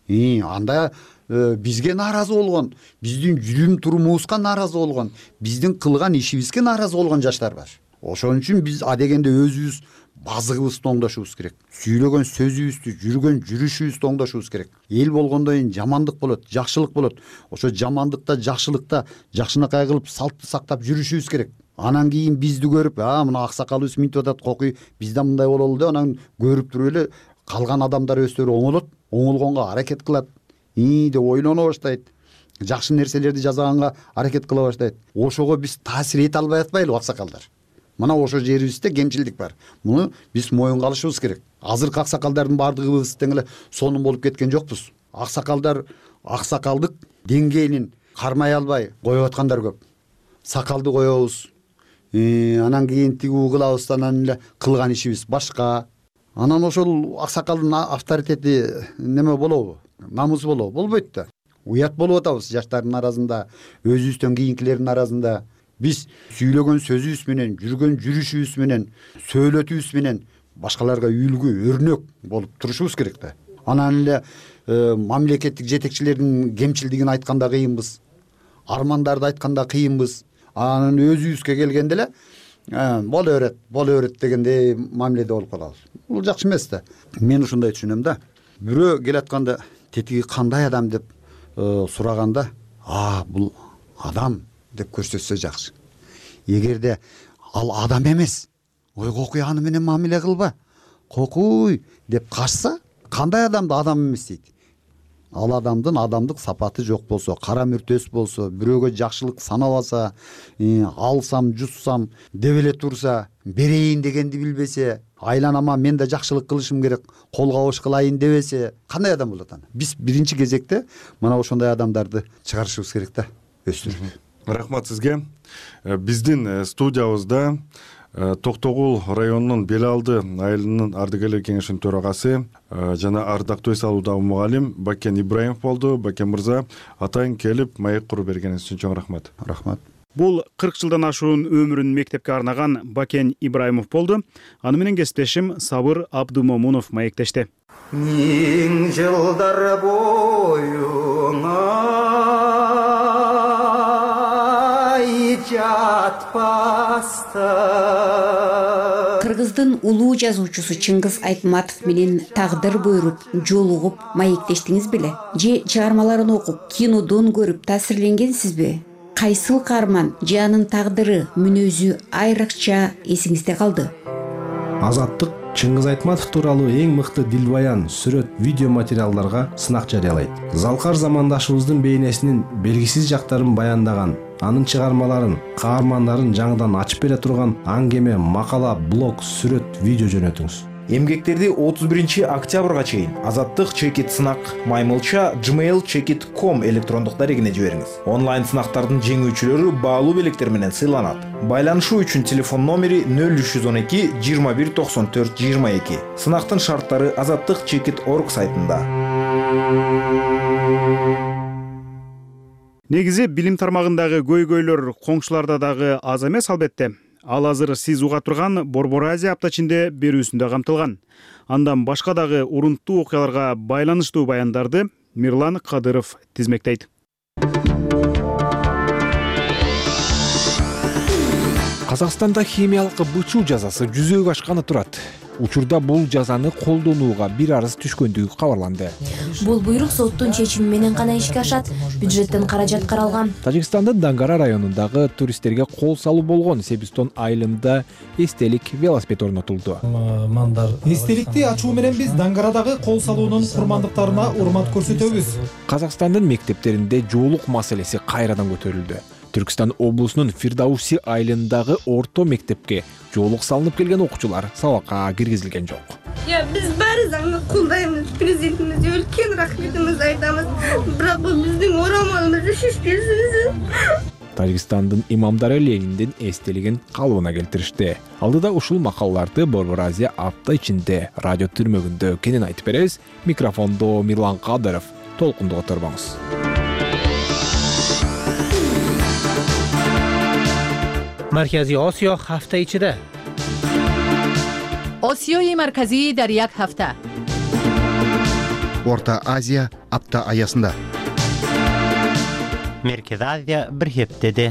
И анда бизге нааразы болгон, биздин жүрүм турумубузга нааразы болгон, биздин кылган ишибизге нааразы болгон жаштар бар. Ошон үчүн биз адегенде өзүбүз базыгыбызды оңдошубуз керек. Сүйлөгөн сөзүбүздү, жүргөн жүрүшүбүздү оңдошубуз керек. Эл болгондон кийин жамандык болот, жакшылык болот. Ошо жамандыкта, жакшылыкта жакшынакай кылып салтты сактап жүрүшүбүз керек. Анан кийин бизди көрүп, а мына аксакалыбыз минтип атат, кокуй, биз да мындай бололу деп анан көрүп туруп эле калган адамдар өздөрү оңолот, оңолгонго аракет кылат, и деп ойлоно баштайт. Жакшы нерселерди жасаганга аракет кыла баштайт. Ошого биз таасир эте албай атпайлыбы аксакалдар? Мына ошо жерибизде кемчилдик бар. Муну биз моюнга алышыбыз керек. Азыркы аксакалдардын бардыгыбыз тең эле сонун болуп кеткен жокпуз. Аксакалдар аксакалдык деңгээлин кармай албай коюп аткандар көп. Сакалды коебуз. Анан кийин тигүү кылабыз, анан эле кылган ишибиз башка. Анан ошол аксакалдын авторитети неме болобу? Намыс болобу? Болбойт да. Уят болуп атабыз жаштардын арасында, өзүбүздөн кийинкилердин арасында. Биз сүйлөгөн сөзүбүз менен, жүргөн жүрүшүбүз менен, сөйлөтүүбүз менен башкаларга үлгү, өрнөк болуп турушубуз керек да. Анан эле мамлекеттик жетекчилердин кемчилдигин айтканда кыйынбыз. Армандарды айтканда кыйынбыз. Анан өзүбүзгө келгенде эле боло берет, боло берет дегендей мамиледе болуп калабыз. Бул жакшы эмес да. Мен ушундай түшүнөм да. Бирөө келатканда тетиги кандай адам деп сураганда, а бул адам деп көрсөтсө жакшы. Эгерде ал адам эмес, ой кокуй аны менен мамиле кылба, кокуй деп качса, кандай адамды адам эмес дейт? Ал адамдын адамдык сапаты жок болсо, кара мүртөс болсо, бирөөгө жакшылык санабаса, алсам, жутсам деп эле турса, берейин дегенди билбесе, айланама мен да жакшылык кылышым керек, кол кабыш кылайын дебесе, кандай адам болот аны? Биз биринчи кезекте мына ошондой адамдарды чыгарышыбыз керек да, өстүрүп. Рахмат сизге. Биздин студиябызда Токтогул районунун Бел алды айылынын ардагерлер кеңешинин төрагасы жана ардактуу эс алуудагы мугалим Бакен Ибраимов болду. Бакен мырза, атайын келип маек куруп бергениңиз үчүн чоң рахмат. Рахмат. Бул кырк жылдан ашуун өмүрүн мектепке арнаган Бакен Ибраимов болду. Аны менен кесиптешим Сабыр Абдумомунов маектешти. Миң жылдар боюңа Кыргыздын улуу жазуучусу Чыңгыз Айтматов менен тагдыр буйруп, жолугуп, маектештиңиз беле? Же чыгармаларын окуп, кинодон көрүп таасирленгенсизби? Кайсыл каарман же анын тагдыры, мүнөзү айрыкча эсиңизде калды? Азаттык Чыңгыз Айтматов тууралуу эң мыкты дилбаян, сүрөт, видео материалдарга сынак жарыялайт. Залкар замандашыбыздын бейнесинин белгисиз жактарын баяндаган, анын чыгармаларын, каармандарын жаңыдан ачып бере турган аңгеме, макала, блог, сүрөт, видео жөнөтүңүз. Эмгектерди отуз биринчи октябрга чейин Азаттык чекит сынак маймылча gmail чекит точка ком электрондук дарегине жибериңиз. Онлайн сынактардын жеңүүчүлөрү баалуу белектер менен сыйланат. Байланышуу үчүн телефон номери нөл үч жүз он эки жыйырма бир токсон төрт жыйырма эки. Сынактын шарттары азаттык чекит точка орг сайтында. Негизи билим тармагындагы көйгөйлөр коңшуларда дагы аз эмес албетте. Ал азыр сиз уга турган Борбор Азия аптачинде берүүсүндө камтылган. Андан башка дагы урунттуу окуяларга байланыштуу баяндарды Мирлан Кадыров тизмектейт. Казакстанда химиялык бычуу жазасы жүзөгө ашканы турат. Учурда бул жазаны колдонууга бир арыз түшкөндүгү кабарланды. Бул буйрук соттун чечими менен гана ишке ашат. Бюджеттен каражат каралган. Тажикстандын Дангара районундагы туристтерге кол салуу болгон Себистон айылында эстелик велосипед орнотулду. Эстеликти ачуу менен биз Дангарадагы кол салуунун курмандыктарына урмат көрсөтөбүз. Казакстандын мектептеринде жоолук маселеси кайрадан көтөрүлдү. Түркістан облусунун Фирдауси айылындагы орто мектепке жоолук салынып келген окуучулар сабакка киргизилген жок. Я биз баары заңды колдойбуз, президентибизге үлкен рахметибизди айтабыз. Бирок бул биздин орамалыбызды шешпесиңиз. Тажикстандын имамдары Лениндин эстелигин калыбына келтиришти. Алдыда ушул макалаларды Борбор Азия апта ичинде радио түрмөгүндө кенен айтып беребиз. Микрофондо Мирлан Кадыров. Толкунду которбаңыз. مرکزی آسیا هفته ichida. آسیای مرکزی در یک هفته. Орта Азия апта аясында. Merkez Азия bir heftede.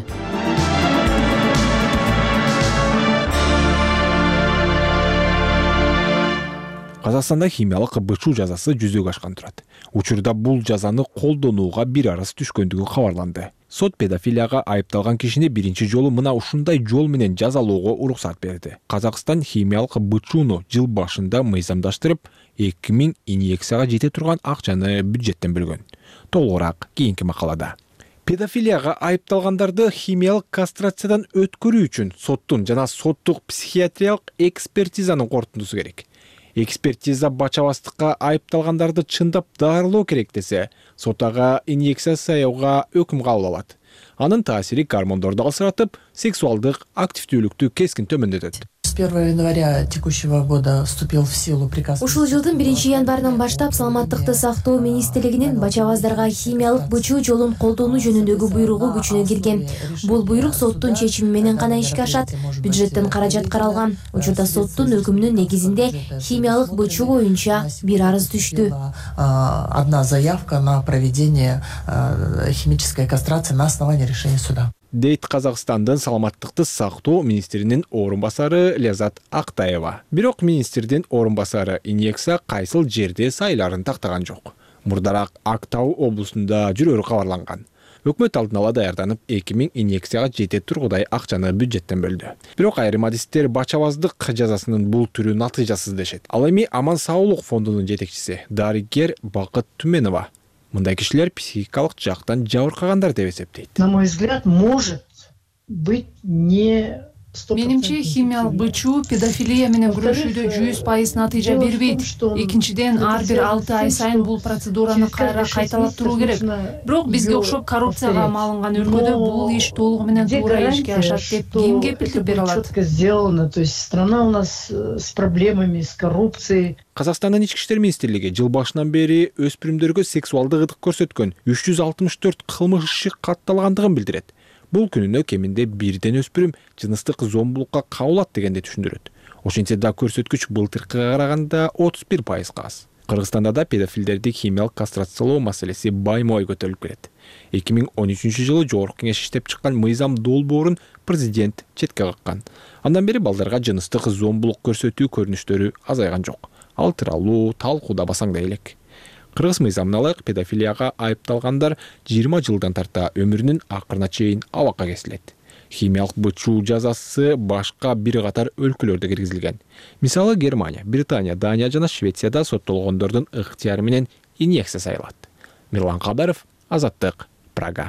Казакстанда химиялык бычуу жазасы жүзөгө ашкан турат. Учурда бул жазаны колдонууга бир арыз түшкөндүгү кабарланды. Сот педофилияга айыпталган кишини биринчи жолу мына ушундай жол менен жазалоого уруксат берди. Казакстан химиялык бычууну жыл башында мыйзамдаштырып, эки миң инъекцияга жете турган акчаны бюджеттен бөлгөн. Толугураак кийинки макалада. Педофилияга айыпталгандарды химиялык кастрациядан өткөрүү үчүн соттун жана соттук психиатриялык экспертизанын корутундусу керек. Экспертиза бачабастыкка айыпталгандарды чындап дарылоо керек десе, сотага инъекция саяуга өкүм кабыл алат. Анын таасири гормондорду алсыратып, сексуалдык активдүүлүктү кескин төмөндөтөт. С первого января текущего года вступил в силу приказ. Ушул жылдын биринчи январынан баштап Саламаттыкты сактоо министрлигинин бачабаздарга химиялык бычуу жолун колдонуу жөнүндөгү буйругу күчүнө кирген. Бул буйрук соттун чечими менен гана ишке ашат. Бюджеттен каражат каралган. Учурда соттун өкүмүнүн негизинде химиялык бычуу боюнча бир арыз түштү. Одна заявка на проведение химической кастрации на основании решения суда. Дейт Казакстандын саламаттыкты сактоо министринин орун басары Лязат Актаева. Бирок министрдин орун басары инъекция кайсыл жерде сайларын тактаган жок. Мурдараак Актау облусунда жүрөрү кабарланган. Өкмөт алдын ала даярданып эки миң инъекцияга жете тургудай акчаны бюджеттен бөлдү. Бирок айрым адистер бачабаздык жазасынын бул түрү натыйжасыз дешет. Ал эми Аман саулык фондунун жетекчиси дарыгер Бакыт Түменова мындай кишилер психикалык жактан жабыркагандар деп эсептейт. На мой взгляд, может быть не Менимче химиялык бычуу педофилия менен күрөшүүдө жүз пайыз натыйжа бербейт. Экинчиден, ар бир алты ай сайын бул процедураны кайра кайталап туруу керек. Бирок бизге окшоп коррупцияга малынган өлкөдө бул иш толугу менен туура ишке ашат деп ким кепилдик бере алат? Четко сделано, то есть страна у нас с проблемами, с коррупцией. Казакстандын ички иштер министрлиги жыл башынан бери өспүрүмдөргө сексуалдык ытык көрсөткөн үч жүз алтымыш төрт кылмыш иши катталгандыгын билдирет. Бул күнүнө кеминде бирден өспүрүм жыныстык зомбулукка кабылат дегенди түшүндүрөт. Ошентсе да көрсөткүч былтыркыга караганда отуз бир пайызга аз. Кыргызстанда да педофилдерди химиялык кастрациялоо маселеси байма-бай көтөрүлүп келет. эки миң он үчүнчү жылы Жогорку Кеңеш иштеп чыккан мыйзам долбоорун президент четке каккан. Андан бери балдарга жыныстык зомбулук көрсөтүү көрүнүштөрү азайган жок. Ал тууралуу талкууда басаңдай элек. Кыргыз мыйзамына ылайык педофилияга айыпталгандар жыйырма жылдан тарта өмүрүнүн акырына чейин абакка кесилет. Химиялык бычуу жазасы башка бир катар өлкөлөрдө киргизилген. Мисалы Германия, Британия, Дания жана Швецияда соттолгондордун ыктыяры менен инъекция сайылат. Мирлан Кадаров, Азаттык, Прага.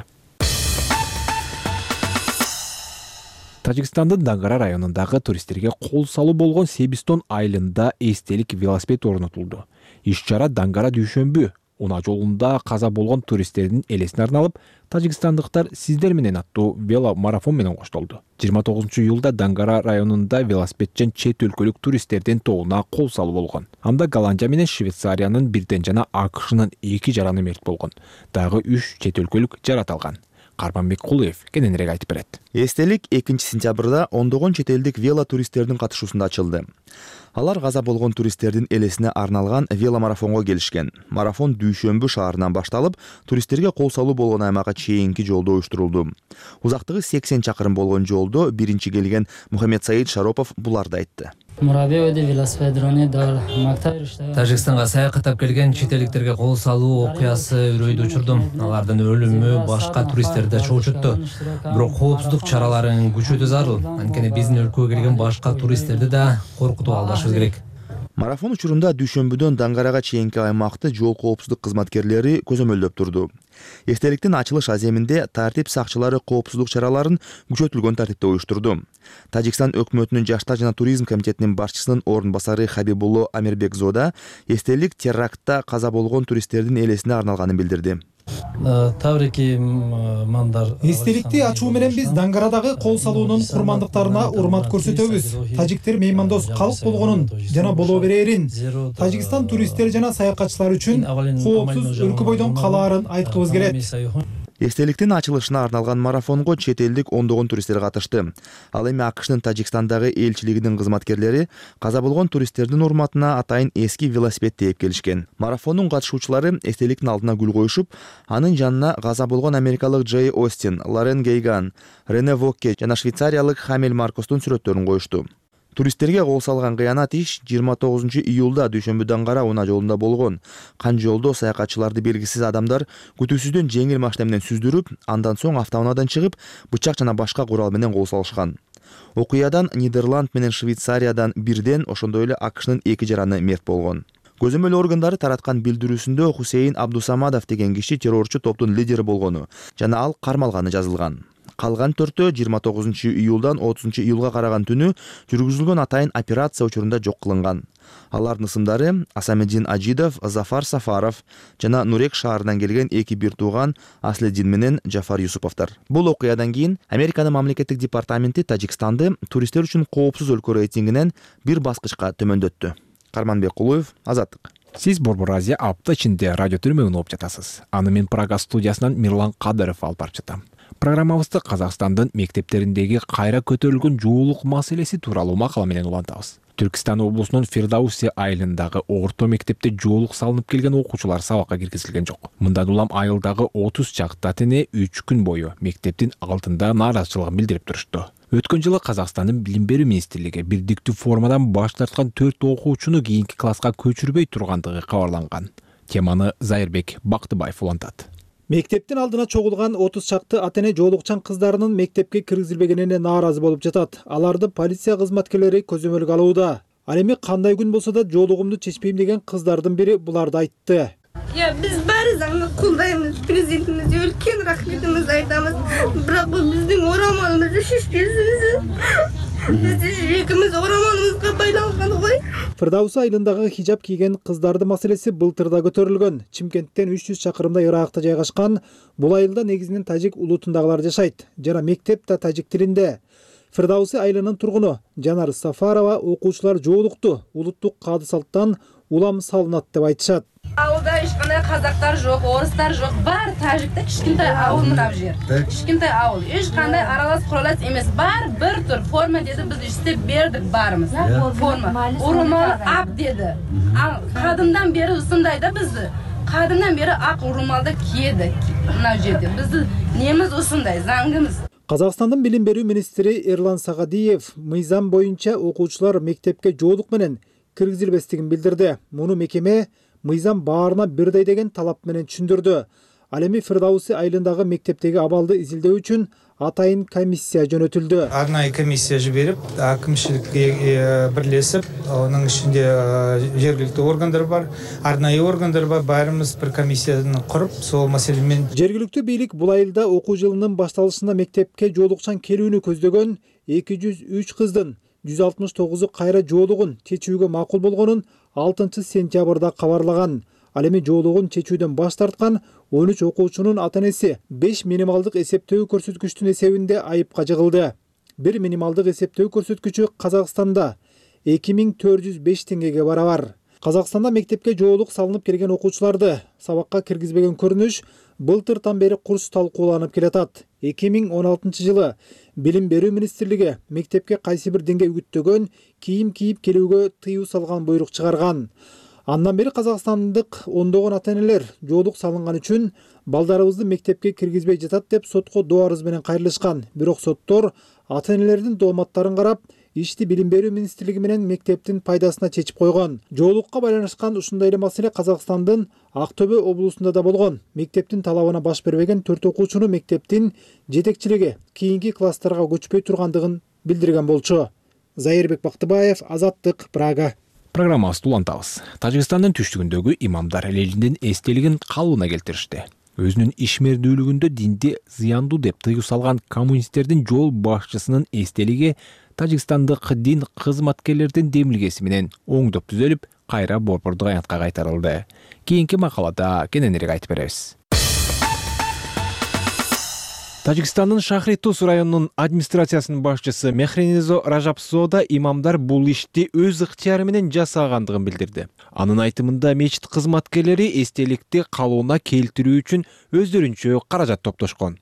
Тажикстандын Дангара районундагы туристтерге кол салуу болгон Себистон айылында эстелик велосипед орнотулду. Иш-чара Дангара дүйшөмбү унаа жолунда каза болгон туристтердин элесине арналып, тажикстандыктар сиздер менен аттуу веломарафон менен коштолду. жыйырма тогузунчу июлда Дангара районунда велосипедчен чет өлкөлүк туристтердин тобуна кол салуу болгон. Анда Голландия менен Швейцариянын бирден жана АКШнын эки жараны мерт болгон. Дагы үч чет өлкөлүк жараталган. Карманбек Кулуев кененирээк айтып берет. Эстелик экинчи сентябрда ондогон чет элдик велотуристтердин катышуусунда ачылды. Алар каза болгон туристтердин элесине арналган веломарафонго келишкен. Марафон Дүйшөмбү шаарынан башталып, туристтерге кол салуу болгон аймакка чейинки жолдо уюштурулду. Узактыгы сексен чакырым болгон жолдо биринчи келген Мухаммед Саид Шаропов буларды айтты. Тажикстанга саякаттап келген чет элдиктерге кол салуу окуясы үрөйдү учурду. Алардын өлүмү башка туристтерди чоочутту. Бирок коопсуздук чараларын күчөтүү зарыл. Анткени биздин өлкөгө келген башка туристтерди да коркутуп албашыбыз керек. Марафон учурунда дүйшөмбүдөн даңгарага чейинки аймакты жол коопсуздук кызматкерлери көзөмөлдөп турду. Эстеликтин ачылыш аземинде тартип сакчылары коопсуздук чараларын күчөтүлгөн тартипте уюштурду. Тажикстан өкмөтүнүн жаштар жана туризм комитетинин башчысынын орун басары Хабибулло Амирбекзода эстелик терактта каза болгон туристтердин элесине арналганын билдирди. Эстеликти ачуу менен биз Даңгарадагы кол салуунун курмандыктарына урмат көрсөтөбүз. Тажиктер меймандос калк болгонун жана боло берерин, Тажикстан туристтер жана саякатчылар үчүн коопсуз өлкө бойдон калаарын айткыбыз келет. Эстеликтин ачылышына арналган марафонго чет элдик ондогон туристтер катышты. Ал эми АКШнын Тажикстандагы элчилигинин кызматкерлери каза болгон туристтердин урматына атайын эски велосипед тээп келишкен. Марафондун катышуучулары эстеликтин алдына гүл коюшуп, анын жанына каза болгон америкалык Джей Остин, Лорен Гейган, Рене Вокке жана швейцариялык Хамель Маркостун сүрөттөрүн коюшту. Туристтерге кол салган кыянат иш жыйырма тогузунчу июлда дүйшөмбү Даңгара унаа жолунда болгон. Кан жолдо саякатчыларды белгисиз адамдар күтүүсүздөн жеңил машина менен сүздүрүп, андан соң автоунаадан чыгып, бычак жана башка курал менен кол салышкан. Окуядан Нидерланд менен Швейцариядан бирден, ошондой эле АКШнын эки жараны мерт болгон. Көзөмөл органдары тараткан билдирүүсүндө Хусейин Абдусамадов деген киши террорчу топтун лидери болгону жана ал кармалганы жазылган. Калган төртөө жыйырма тогузунчу июлдан отузунчу июлга караган түнү жүргүзүлгөн атайын операция учурунда жок кылынган. Алардын ысымдары Асамеддин Ажидов, Зафар Сафаров жана Нурек шаарынан келген эки бир тууган Аследдин менен Жафар Юсуповдор. Бул окуядан кийин Американын мамлекеттик департаменти Тажикстанды туристтер үчүн коопсуз өлкө рейтингинен бир баскычка төмөндөттү. Карманбек Кулуев, Азаттык. Сиз Борбор Азия апта ичинде радио түрмөгүн угуп жатасыз. Аны мен Прага студиясынан Мирлан Кадыров алып барып жатам. Программабызды Казакстандын мектептериндеги кайра көтөрүлгөн жуулук маселеси тууралуу макала менен улантабыз. Түркистан облусунун Фирдауси айылындагы орто мектепте жуулук салынып келген окуучулар сабакка киргизилген жок. Мындан улам айылдагы отуз чакты ата эне үч күн бою мектептин алдында нааразычылыгын билдирип турушту. Өткөн жылы Казакстандын Билим берүү министрлиги бирдиктүү формадан баш тарткан төрт окуучуну кийинки класска көчүрбөй тургандыгы кабарланган. Теманы Зайырбек Бактыбаев улантат. Мектептин алдына чогулган отуз чакты ата эне жоолукчан кыздарынын мектепке киргизилбегенине нааразы болуп жатат. Аларды полиция кызматкерлери көзөмөлгө алууда. Ал эми кандай күн болсо да жоолугумду чечпейм деген кыздардын бири буларды айтты. Я биз баары заңды колдойбуз, президентибизге үлкен рахметибизди айтабыз. Бирок бул биздин орамалыбызды шешпейсиз. Биз экибиз орамалыбызга байланган ғой. Фирдауси айылындагы хижап кийген кыздардын маселеси былтырда көтөрүлгөн. Чимкенттен үч жүз чакырымдай ыракта жайгашкан бул айылда негизинен тажик улутундагылар жашайт. Жана мектеп да тажик тилинде. Фирдауси айылынын тургуну Жанар Сафарова окуучулар жоолукту улуттук каады салттан улам салынат деп айтышат. Ауылда ешқандай қазақтар жоқ, орыстар жоқ, бар тажикта кішкентай ауыл мына жер. Кішкентай ауыл, ешқандай аралас құралас емес, бар бір түр форма деді, біз істеп бердік барымыз. Форма. Урумал ап деді. Ал қадымдан бері осындайда бізді. Қадымдан бері ақ урумалды киеді мына жерде. Бізді неміз осындай, заңымыз. Казакстандын Билим берүү министри Эрлан Сагадиев мыйзам боюнча окуучулар мектепке жоолук менен киргизилбестигин билдирди. Муну мекеме мыйзам баарына бирдей деген талап менен түшүндүрдү. Ал эми Фирдауси айылындагы мектептеги абалды изилдөө үчүн атайын комиссия жөнөтүлдү. Арнайы комиссия жиберип, акимчиликке бирлешип, анын ичинде жергиликтүү органдар бар, арнайы органдар бар, баарыбыз бир комиссияны куруп, сол маселе менен жергиликтүү бийлик бул айылда окуу жылынын башталышында мектепке жоолукчан келүүнү көздөгөн эки жүз үч кыздын жүз алтымыш тогузу кайра жоолугун чечүүгө макул болгонун алтынчы сентябрда кабарлаган. Ал эми жоолугун чечүүдөн баш тарткан он үч окуучунун ата энеси беш минималдык эсептөө көрсөткүчтүн эсебинде айыпка жыгылды. Бир минималдык эсептөө көрсөткүчү Казакстанда эки миң төрт жүз беш теңгеге барабар. Казакстанда мектепке жоолук салынып келген окуучуларды сабакка киргизбеген көрүнүш былтыртан бери курс талкууланып келатат. эки миң он алтынчы жылы Билим берүү министрлиги мектепке кайсы бир деңге үгүттөгөн кийим кийип келүүгө тыюу салган буйрук чыгарган. Андан бери казакстандык ондогон ата энелер жоолук салынган үчүн балдарыбызды мектепке киргизбей жатат деп сотко доо арыз менен кайрылышкан. Бирок соттор ата энелердин дооматтарын карап, ишти билим берүү министрлиги менен мектептин пайдасына чечип койгон. Жоолукка байланышкан ушундай эле маселе Казакстандын Ак Төбө облусунда да болгон. Мектептин талабына баш бербеген төрт окуучуну мектептин жетекчилиги кийинки класстарга көчпөй тургандыгын билдирген болчу. Зайырбек Бактыбаев, Азаттык, Прага. Программабызды улантабыз. Тажикстандын түштүгүндөгү имамдар Лениндин эстелигин калыбына келтиришти. Өзүнүн ишмердүүлүгүндө динди зыяндуу деп тыюу салган коммунисттердин жол башчысынын эстелиги Тажикстандык дин кызматкерлердин демилгеси менен оңдоп түзөлүп, кайра Борбордук аянтка кайтарылды. Кийинки макалада кененирээк айтып беребиз. Тажикстандын Шахри-Туз районунун администрациясынын башчысы Мехренизо Ражапзода имамдар бул ишти өз ыктыяры менен жасагандыгын билдирди. Анын айтымында мечит кызматкерлери эстеликти калыбына келтирүү үчүн өздөрүнчө каражат топтошкон.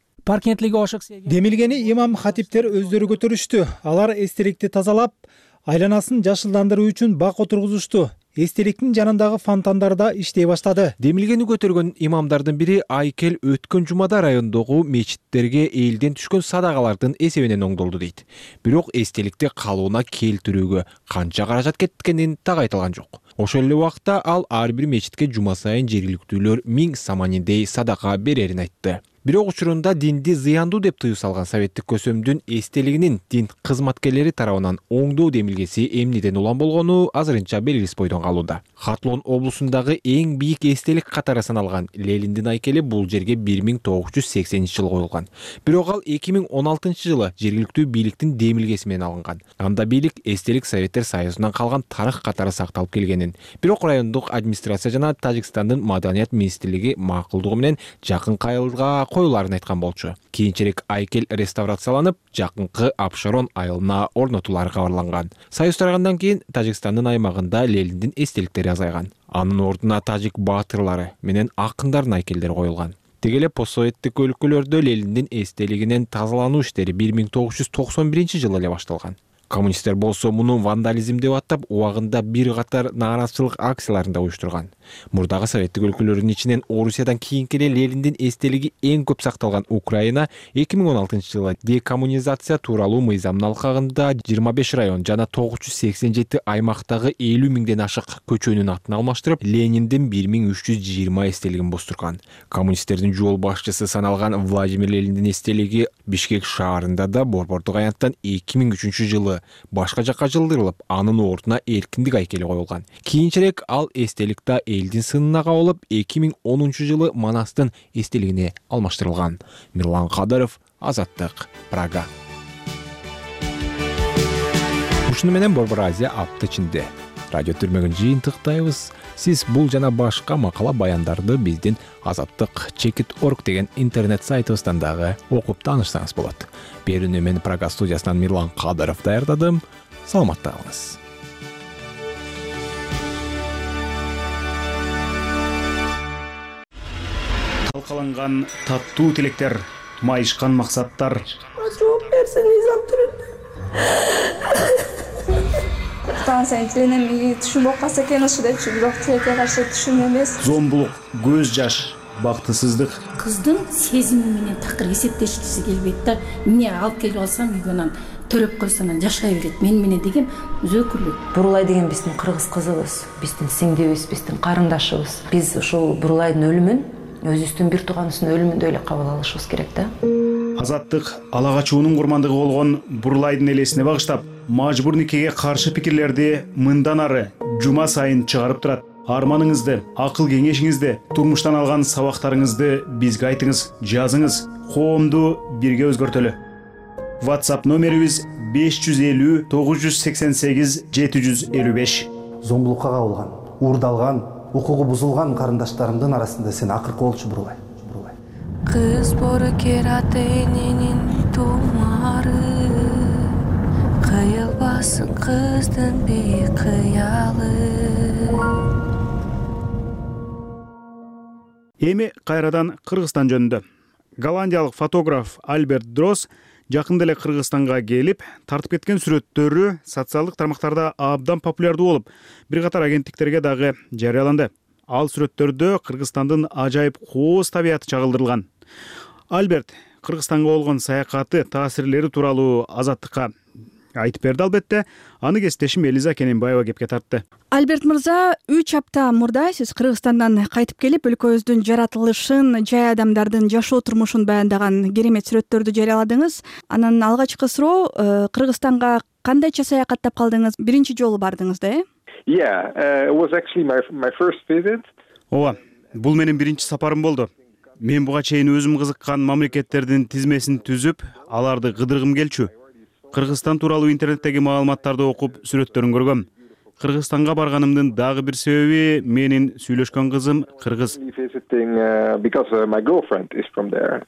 Демилгени имам хатиптер өздөрү көтөрүштү. Алар эстеликти тазалап, айланасын жашылдандыруу үчүн бак отургузушту. Эстеликтин жанындагы фонтандар да иштей баштады. Демилгени көтөргөн имамдардын бири Айкел өткөн жумада райондогу мечиттерге элден түшкөн садагалардын эсебинен оңдолду дейт. Бирок эстеликти калыбына келтирүүгө канча каражат кеткенин так айтылган жок. Ошол эле убакта ал ар бир мечитке жума сайын жергиликтүүлөр миң саманиндей садака берерин айтты. Бирок учурунда динди зыяндуу деп тыюу салган советтик көсөмдүн эстелигинин дин кызматкерлери тарабынан оңдоо демилгеси эмнеден улам болгону азырынча белгисиз бойдон калууда. Хатлон облусундагы эң бийик эстелик катары саналган Лениндин айкели бул жерге бир миң тогуз жүз сексенинчи жылы коюлган. Бирок ал эки миң он алтынчы жылы жергиликтүү бийликтин демилгеси менен алынган. Анда бийлик эстелик Советтер Союзунан калган тарых катары сакталып келгенин, бирок райондук администрация жана Тажикстандын маданият министрлиги макулдугу менен жакынкы айылга коюларын айткан болчу. Кийинчерээк айкел реставрацияланып, жакынкы Апшарон айылына орнотулары кабарланган. Союз тарагандан кийин Тажикстандын аймагында Лениндин эстеликтери азайган. Анын ордуна тажик баатырлары менен акындардын айкелдери коюлган. Деги эле постсоветтик өлкөлөрдө Лениндин эстелигинин тазалануу иштери бир миң тогуз жүз токсон биринчи жылы эле башталган. Коммунисттер болсо муну вандализм деп аттап, убагында бир катар нааразычылык акцияларын да уюштурган. Мурдагы советтик өлкөлөрдүн ичинен Орусиядан кийинки эле Лениндин эстелиги эң көп сакталган Украина эки миң он алтынчы жылы декоммунизация тууралуу мыйзамдын алкагында жыйырма беш район жана тогуз жүз сексен жети аймактагы элүү миңден ашык көчөнүн атын алмаштырып, Лениндин бир миң үч жүз жыйырма эстелигин боздурган. Коммунисттердин жол башчысы саналган Владимир Лениндин эстелиги Бишкек шаарында да Борбордук аянттан эки миң үчүнчү жылы башка жакка жылдырылып, анын ордуна эркиндик айкели коюлган. Кийинчерээк ал эстелик да элдин сынына кабылып, эки миң онунчу жылы Манастын эстелигине алмаштырылган. Мирлан Кадыров, Азаттык, Прага. Ушуну менен Борбор Азия апта ичинде радио түрмөгүн жыйынтыктайбыз. Сиз бул жана башка макала баяндарды биздин азаттык чекит точка орг деген интернет сайтыбыздан дагы окуп таанышсаңыз болот. Берүүнү мен Прага студиясынан Мирлан Кадыров даярдадым. Саламатта калыңыз. Талкаланган таттуу тилектер, майышкан максаттар. Жооп берсе Низам түрүндө. Станция тиленем түшүнүп калса экен ушу депчи, бирок тилекке каршы түшүн эмес. Зомбулук, көз жаш, бактысыздык. Кыздын сезими менен такыр эсептешкиси келбейт да. Эмне алып келип алсам үйгөнөн төрөп койсом жашай берет мен менен деген өзөкүрлүк. Бурулай деген биздин кыргыз кызыбыз, биздин сиңдибиз, биздин карындашыбыз. Биз ушул Бурулайдын өлүмүн өзүбүздүн бир тууганыбыздын өлүмүндөй эле кабыл алышыбыз керек да. Азаттык ала качуунун курмандыгы болгон Бурулайдын элесине багыштап, мажбур никеге каршы пикирлерди мындан ары жума сайын чыгарып турат. Арманыңызды, акыл кеңешиңизди, турмуштан алган сабактарыңызды бизге айтыңыз, жазыңыз. Коомду бирге өзгөртөлү. WhatsApp номерибиз беш жүз элүү тогуз жүз сексен сегиз жети жүз элүү беш. Зомбулукка кабылган, уурдалган, укугу бузулган карындаштарымдын арасында сен акыркы болчу Бурулай. Кыз бору кераты эненин тумары, кыйылбасын кыздын бейик кыялы. Эми кайрадан Кыргызстан жөнүндө. Голландиялык фотограф Альберт Дрос жакында эле Кыргызстанга келип, тартып кеткен сүрөттөрү социалдык тармактарда абдан популярдуу болуп, бир катар агенттиктерге дагы жарыяланды. Ал сүрөттөрдө Кыргызстандын ажайып кооз табияты чагылдырылган. Альберт Кыргызстанга болгон саякаты, таасирлери тууралуу Азаттыкка айтып берди. Албетте аны кесиптешим Элиза Кененбаева кепке тартты. Альберт мырза, үч апта мурда сиз Кыргызстандан кайтып келип, өлкөбүздүн жаратылышын, жай адамдардын жашоо турмушун баяндаган керемет сүрөттөрдү жарыяладыңыз. Анан алгачкы суроо, Кыргызстанга кандайча саякаттап калдыңыз? Биринчи жолу бардыңыз да, э? Yeah, uh, it was actually my my first visit. Ооба, бул менин биринчи сапарым болду. Мен буга чейин өзүм кызыккан мамлекеттердин тизмесин түзүп, аларды кыдыргым келчү. Кыргызстан тууралуу интернеттеги маалыматтарды окуп, сүрөттөрүн көргөм. Кыргызстанга барганымдын дагы бир себеби менин сүйлөшкөн кызым кыргыз. Visiting uh, because uh, my girlfriend is from there.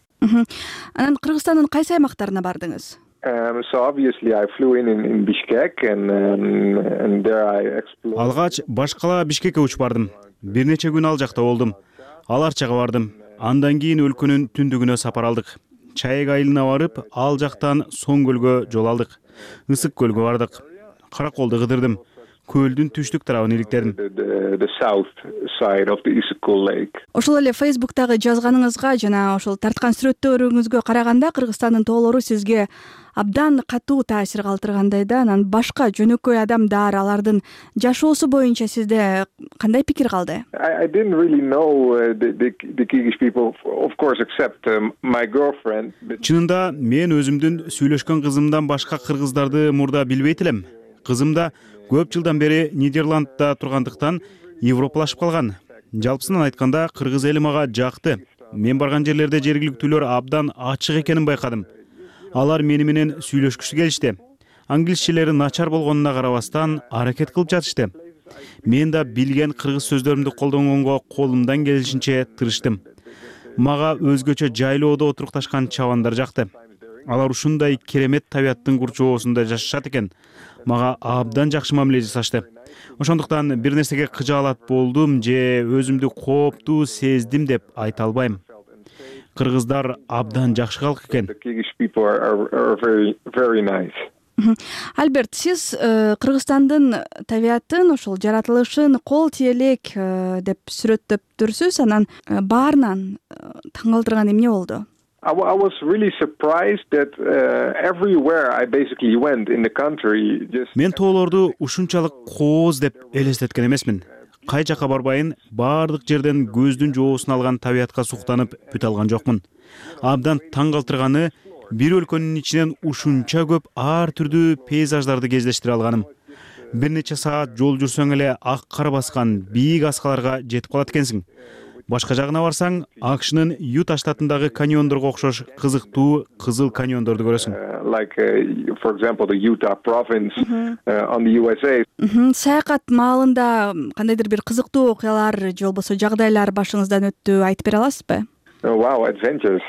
Анан Кыргызстандын кайсы аймактарына бардыңыз? Um, so obviously I flew in in, in Bishkek and um, and there I explored. Алгач башкала Бишкекке учуп бардым. Бир нече күн ал жакта болдум. Ал Арчага бардым. Андан кийин өлкөнүн түндүгүнө сапар алдык. Чаек айылына барып, ал жактан Соң көлгө жол алдык. Ысык көлгө бардык. Караколду кыдырдым. Көлдүн түштүк тарабын иликтедим. The south side of the Issyk-Kul Lake. Ошол эле Facebooktагы жазганыңызга жана ошол тарткан сүрөттөрүңүзгө караганда Кыргызстандын тоолору сизге абдан катуу таасир калтыргандай да. Анан башка жөнөкөй адамдар, алардын жашоосу боюнча сизде кандай пикир калды? I, I didn't really know uh, the, the the Kyrgyz people, of course, except um, my girlfriend. Чынында мен өзүмдүн сүйлөшкөн кызымдан башка кыргыздарды мурда билбейт элем. Кызым да көп жылдан бери Нидерландда тургандыктан европалашып калган. Жалпысынан айтканда кыргыз эли мага жакты. Мен барган жерлерде жергиликтүүлөр абдан ачык экенин байкадым. Алар мени менен сүйлөшкүсү келишти. Англисчелери начар болгонуна карабастан аракет кылып жатышты. Мен да билген кыргыз сөздөрүмдү колдонгонго колумдан келишинче тырыштым. Мага өзгөчө жайлоодо отурукташкан чабандар жакты. Алар ушундай керемет табияттын курчоосунда жашашат экен. Мага абдан жакшы мамиле жасашты. Ошондуктан бир нерсеге кыжаалат болдум же өзүмдү кооптуу сездим деп айта албайм. Кыргыздар абдан жакшы калк экен. Альберт, сиз Кыргызстандын табиятын, ошол жаратылышын кол тиелек деп сүрөттөптүрсүз. Анан баарынан таң калтырган эмне болду? I, I was really surprised that uh, everywhere I basically went in the country just. Мен тоолорду ушунчалык кооз деп элестеткен эмесмин. Кай жака барбайын, баардык жерден көздүн жоосун алган табиятка суктанып бүт алган жокмун. Абдан таң калтырганы бир өлкөнүн ичинен ушунча көп ар түрдүү пейзаждарды кездештире алганым. Бир нече саат жол жүрсөң эле ак кар баскан бийик аскаларга жетип калат экенсиң. Башка жагына барсаң, Акшнын Юта штатындагы каньондорго окшош кызыктуу кызыл каньондорду көрөсүң. Like uh, for example the Utah province uh, on the U S A. Саякат маалында кандайдыр бир кызыктуу окуялар же болбосо жагдайлар башыңыздан өттү, айтып бере аласызбы? Oh wow, adventures.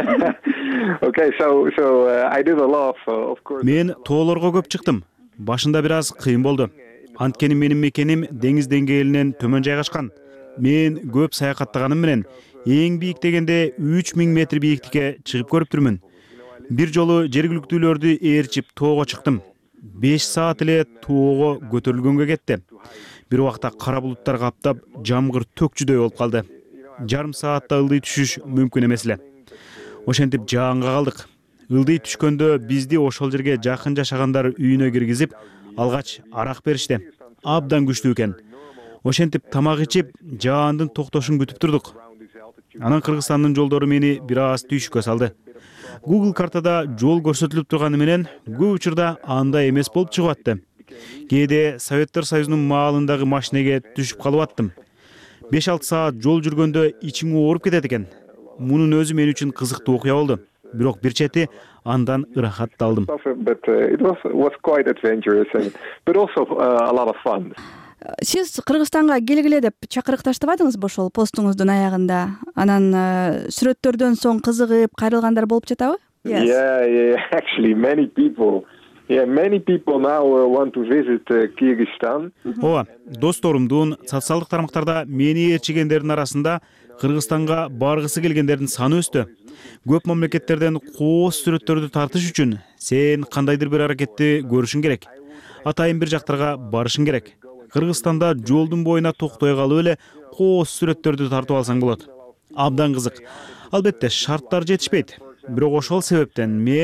Okay, so so uh, I did a lot of, uh, of course. Мен тоолорго көп чыктым. Башында бир аз кыйын болду. Анткени менин мекеним деңиз деңгээлинен төмөн жайгашкан. Мен көп саякаттаганым менен эң бийик дегенде үч миң метр бийиктикке чыгып көрүп турмун. Бир жолу жергиликтүүлөрдү ээрчип тоого чыктым. беш саат эле тоого көтөрүлгөнгө кетти. Бир убакта кара булуттар каптап, жамгыр төкчүдөй болуп калды. Жарым саатта ылдый түшүш мүмкүн эмес эле. Ошентип жаанга калдык. Ылдый түшкөндө бизди ошол жерге жакын жашагандар үйүнө киргизип, алгач арак беришти. Абдан күчтүү экен. Ошентип тамак ичип, жаандын токтошун күтүп турдук. Анан Кыргызстандын жолдору мени бир аз түйшүккө салды. Google картада жол көрсөтүлүп турганы менен көп учурда андай эмес болуп чыгып атты. Кээде Советтер Союзунун маалындагы машинеге түшүп калып аттым. беш алты саат жол жүргөндө ичиң ооруп кетет экен. Мунун өзү мен үчүн кызыктуу окуя болду. Бирок бир чети андан ырахатталдым. But uh, it was was quite adventurous and but also uh, a lot of fun. Сиз Кыргызстанга келгиле деп чакырыкташтыбадыңызбы ошол постуңуздун аягында? Анан сүрөттөрдөн соң кызыгып кайрылгандар болуп жатабы? Yes. Yeah, yeah, actually many people. Yeah, many people now uh, want to visit uh, Kyrgyzstan. Ооба, досторумдун социалдык тармактарда мени ээрчигендердин арасында Кыргызстанга баргысы келгендердин саны өстү. Көп мамлекеттерден кооз сүрөттөрдү тартыш үчүн сен кандайдыр бир аракетти көрүшүң керек. Атайын бир жактарга барышың керек. Кыргызстанда жолдун боюна токтой калып эле кооз сүрөттөрдү тартып алсаң болот. Абдан кызык. Албетте шарттар жетишпейт. Бирок ошол себептен мен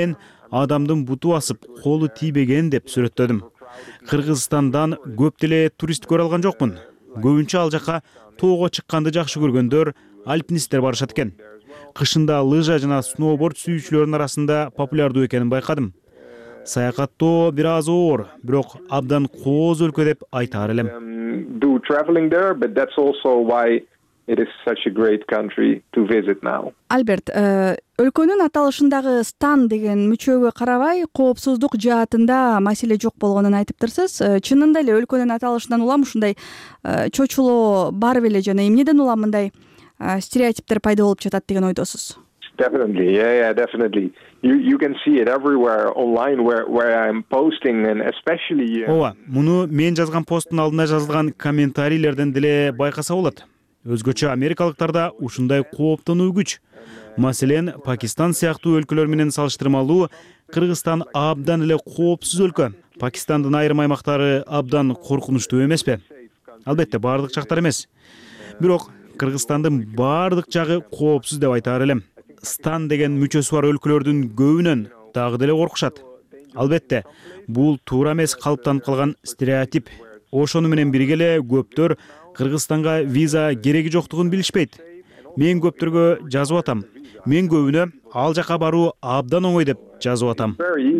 адамдын буту басып колу тийбеген деп сүрөттөдүм. Кыргызстандан көп деле турист көрө алган жокмун. Көбүнчө ал жака тоого чыкканды жакшы көргөндөр, альпинисттер барышат экен. Кышында лыжа жана сноуборд сүйүүчүлөрдүн арасында популярдуу экенин байкадым. Саякаттоо бир аз оор, бирок абдан кооз өлкө деп айтаар элем. Do traveling there, but that's also why it is such a great country to visit now. Альберт, өлкөнүн аталышындагы стан деген мүчөгө карабай, коопсуздук жаатында маселе жок болгонун айтыптырсыз. Чынында эле өлкөнүн аталышынан улам ушундай чочулоо бар беле жана эмнеден улам мындай стереотиптер пайда болуп жатат деген ойдосуз? Definitely, yeah, yeah, definitely. You you can see it everywhere online where where I'm posting and especially. Ооба, муну мен жазган посттун алдына жазылган комментарийлерден деле байкаса болот. Өзгөчө америкалыктарда ушундай кооптонуу күч. Маселен, Пакистан сыяктуу өлкөлөр менен салыштырмалуу Кыргызстан абдан эле коопсуз өлкө. Пакистандын айрым аймактары абдан коркунучтуу эмеспи? Албетте, баардык жактар эмес. Бирок Кыргызстандын баардык жагы коопсуз деп айтаар элем. Стан деген мүчөсү бар өлкөлөрдүн көбүнөн дагы деле коркушат. Албетте, бул туура эмес калыптанып калган стереотип. Ошону менен бирге эле көптөр Кыргызстанга виза кереги жоктугун билишпейт. Мен көптөргө жазып атам. Мен көбүнө ал жака баруу абдан оңой деп жазып атам.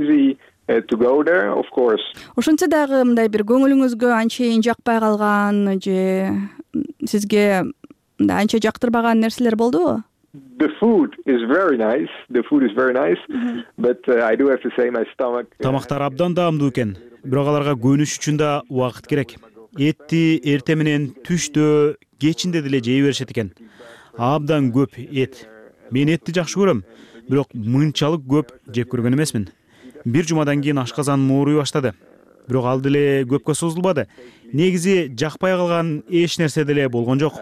Ошентсе дагы мындай бир көңүлүңүзгө анчейин жакпай калган же сизге анча жактырбаган нерселер болдубу? The food is very nice. The food is very nice, but uh, I do have to say my stomach. Тамактар абдан даамдуу экен. Бирок аларга көнүш үчүн да убакыт керек. Этти эрте менен түштө, кечинде деле жей беришет экен. Абдан көп эт. Мен этти жакшы көрөм, бирок мынчалык көп жеп көргөн эмесмин. Бир жумадан кийин ашказаным ооруй баштады. Бирок ал деле көпкө созулбады. Негизи жакпай калган эч нерсе деле болгон жок.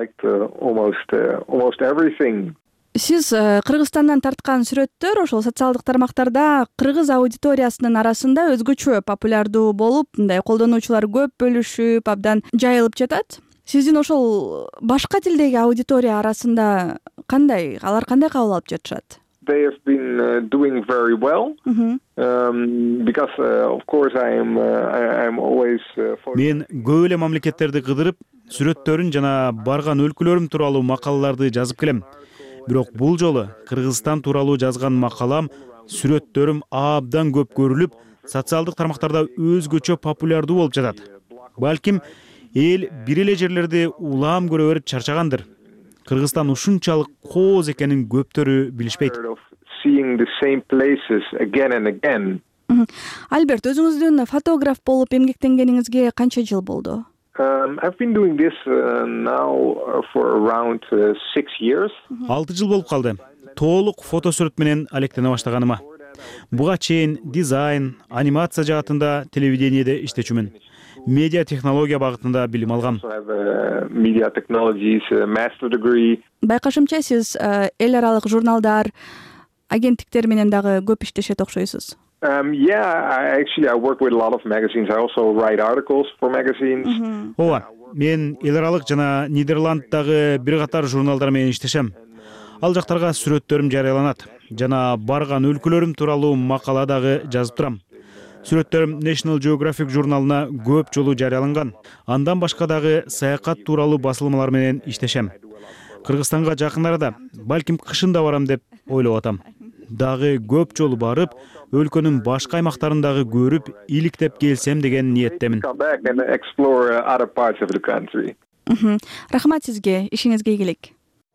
Сиз Кыргызстандан тарткан сүрөттөр ошол социалдык тармактарда кыргыз аудиториясынын арасында өзгөчө популярдуу болуп, мындай колдонуучулар көп бөлүшүп, абдан жайылып жатат. Сиздин ошол башка тилдеги аудитория арасында кандай, алар кандай кабыл алып жатышат? They have been uh, doing very well um, because uh, of course I am uh, I am always uh, for... Мен көп эле мамлекеттерди кыдырып, сүрөттөрүн жана барган өлкөлөрүм тууралуу макалаларды жазып келем. Бирок бул жолу Кыргызстан тууралуу жазган макалам, сүрөттөрүм абдан көп көрүлүп, социалдык тармактарда өзгөчө популярдуу болуп жатат. Балким эл бир эле жерлерди улам көрө берип чарчагандыр. Кыргызстан ушунчалык кооз экенин көптөрү билишпейт. Альберт, өзүңүздүн фотограф болуп эмгектенгениңизге канча жыл болду? Um, I've been doing this uh, now for around uh, six years. Алты жыл болуп калды. Толук фотосүрөт менен алектене баштаганыма. Буга чейин дизайн, анимация жаатында телевидениеде иштечүмүн. Медиа технология багытында билим алгам. Media technologies master degree. Байкашымча сиз эл аралык журналдар, агенттиктер менен дагы көп иштешет окшойсуз. Um, yeah, I actually I work with a lot of magazines. I also write articles for magazines. Ооба, мен эл аралык жана Нидерланддагы бир катар журналдар менен иштешем. Ал жактарга сүрөттөрүм жарыяланат жана барган өлкөлөрүм тууралуу макала дагы жазып турам. Сүрөттөрүм National Geographic журналына көп жолу жарыяланган. Андан башка дагы саякат тууралуу басылмалар менен иштешем. Кыргызстанга жакын арада, балким кышында барам деп ойлоп атам. Дагы көп жолу барып, өлкөнүн башка аймактарын дагы көрүп, иликтеп келсем деген ниеттемин. Рахмат сизге, ишиңизге ийгилик.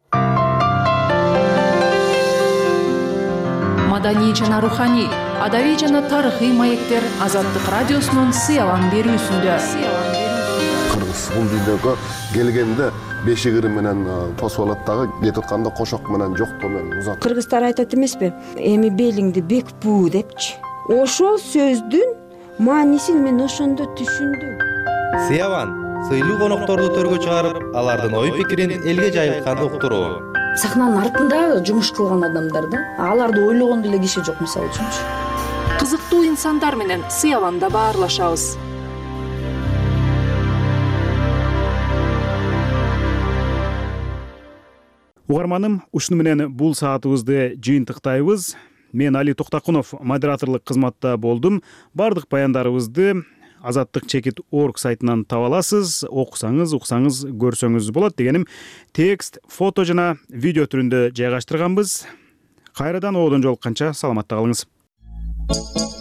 Маданий жана руханий, адабий жана тарыхый маектер Азаттык радиосунун сыялан берүүсүндө. Кыргыз бул дүйнөгө келгенде бешигири менен тосуп алат дагы, кетип атканда кошок менен жоктоо менен узат. Кыргыздар айтат эмеспи? Эми белиңди бек буу депчи. Ошол сөздүн маанисин мен ошондо түшүндүм. Сыяван сыйлуу конокторду төргө чыгарып, алардын ой пикирин элге жайылтканды уктуруу. Сахнанын артында жумуш кылган адамдар да, аларды ойлогон деле киши жок, мисалы үчүнчү. Кызыктуу инсандар менен Сыяванда баарлашабыз. Угарманым, ушуну менен бул саатыбызды жыйынтыктайбыз. мен Али Токтакунов модераторлук кызматта болдум. Бардык баяндарыбызды азаттык чекит орг сайтынан таба аласыз. Окусаңыз, уксаңыз, көрсөңүз болот. Дегеним, текст, фото жана видео түрүндө жайгаштырганбыз. Кайрадан оодон жолукканча саламатта калыңыз.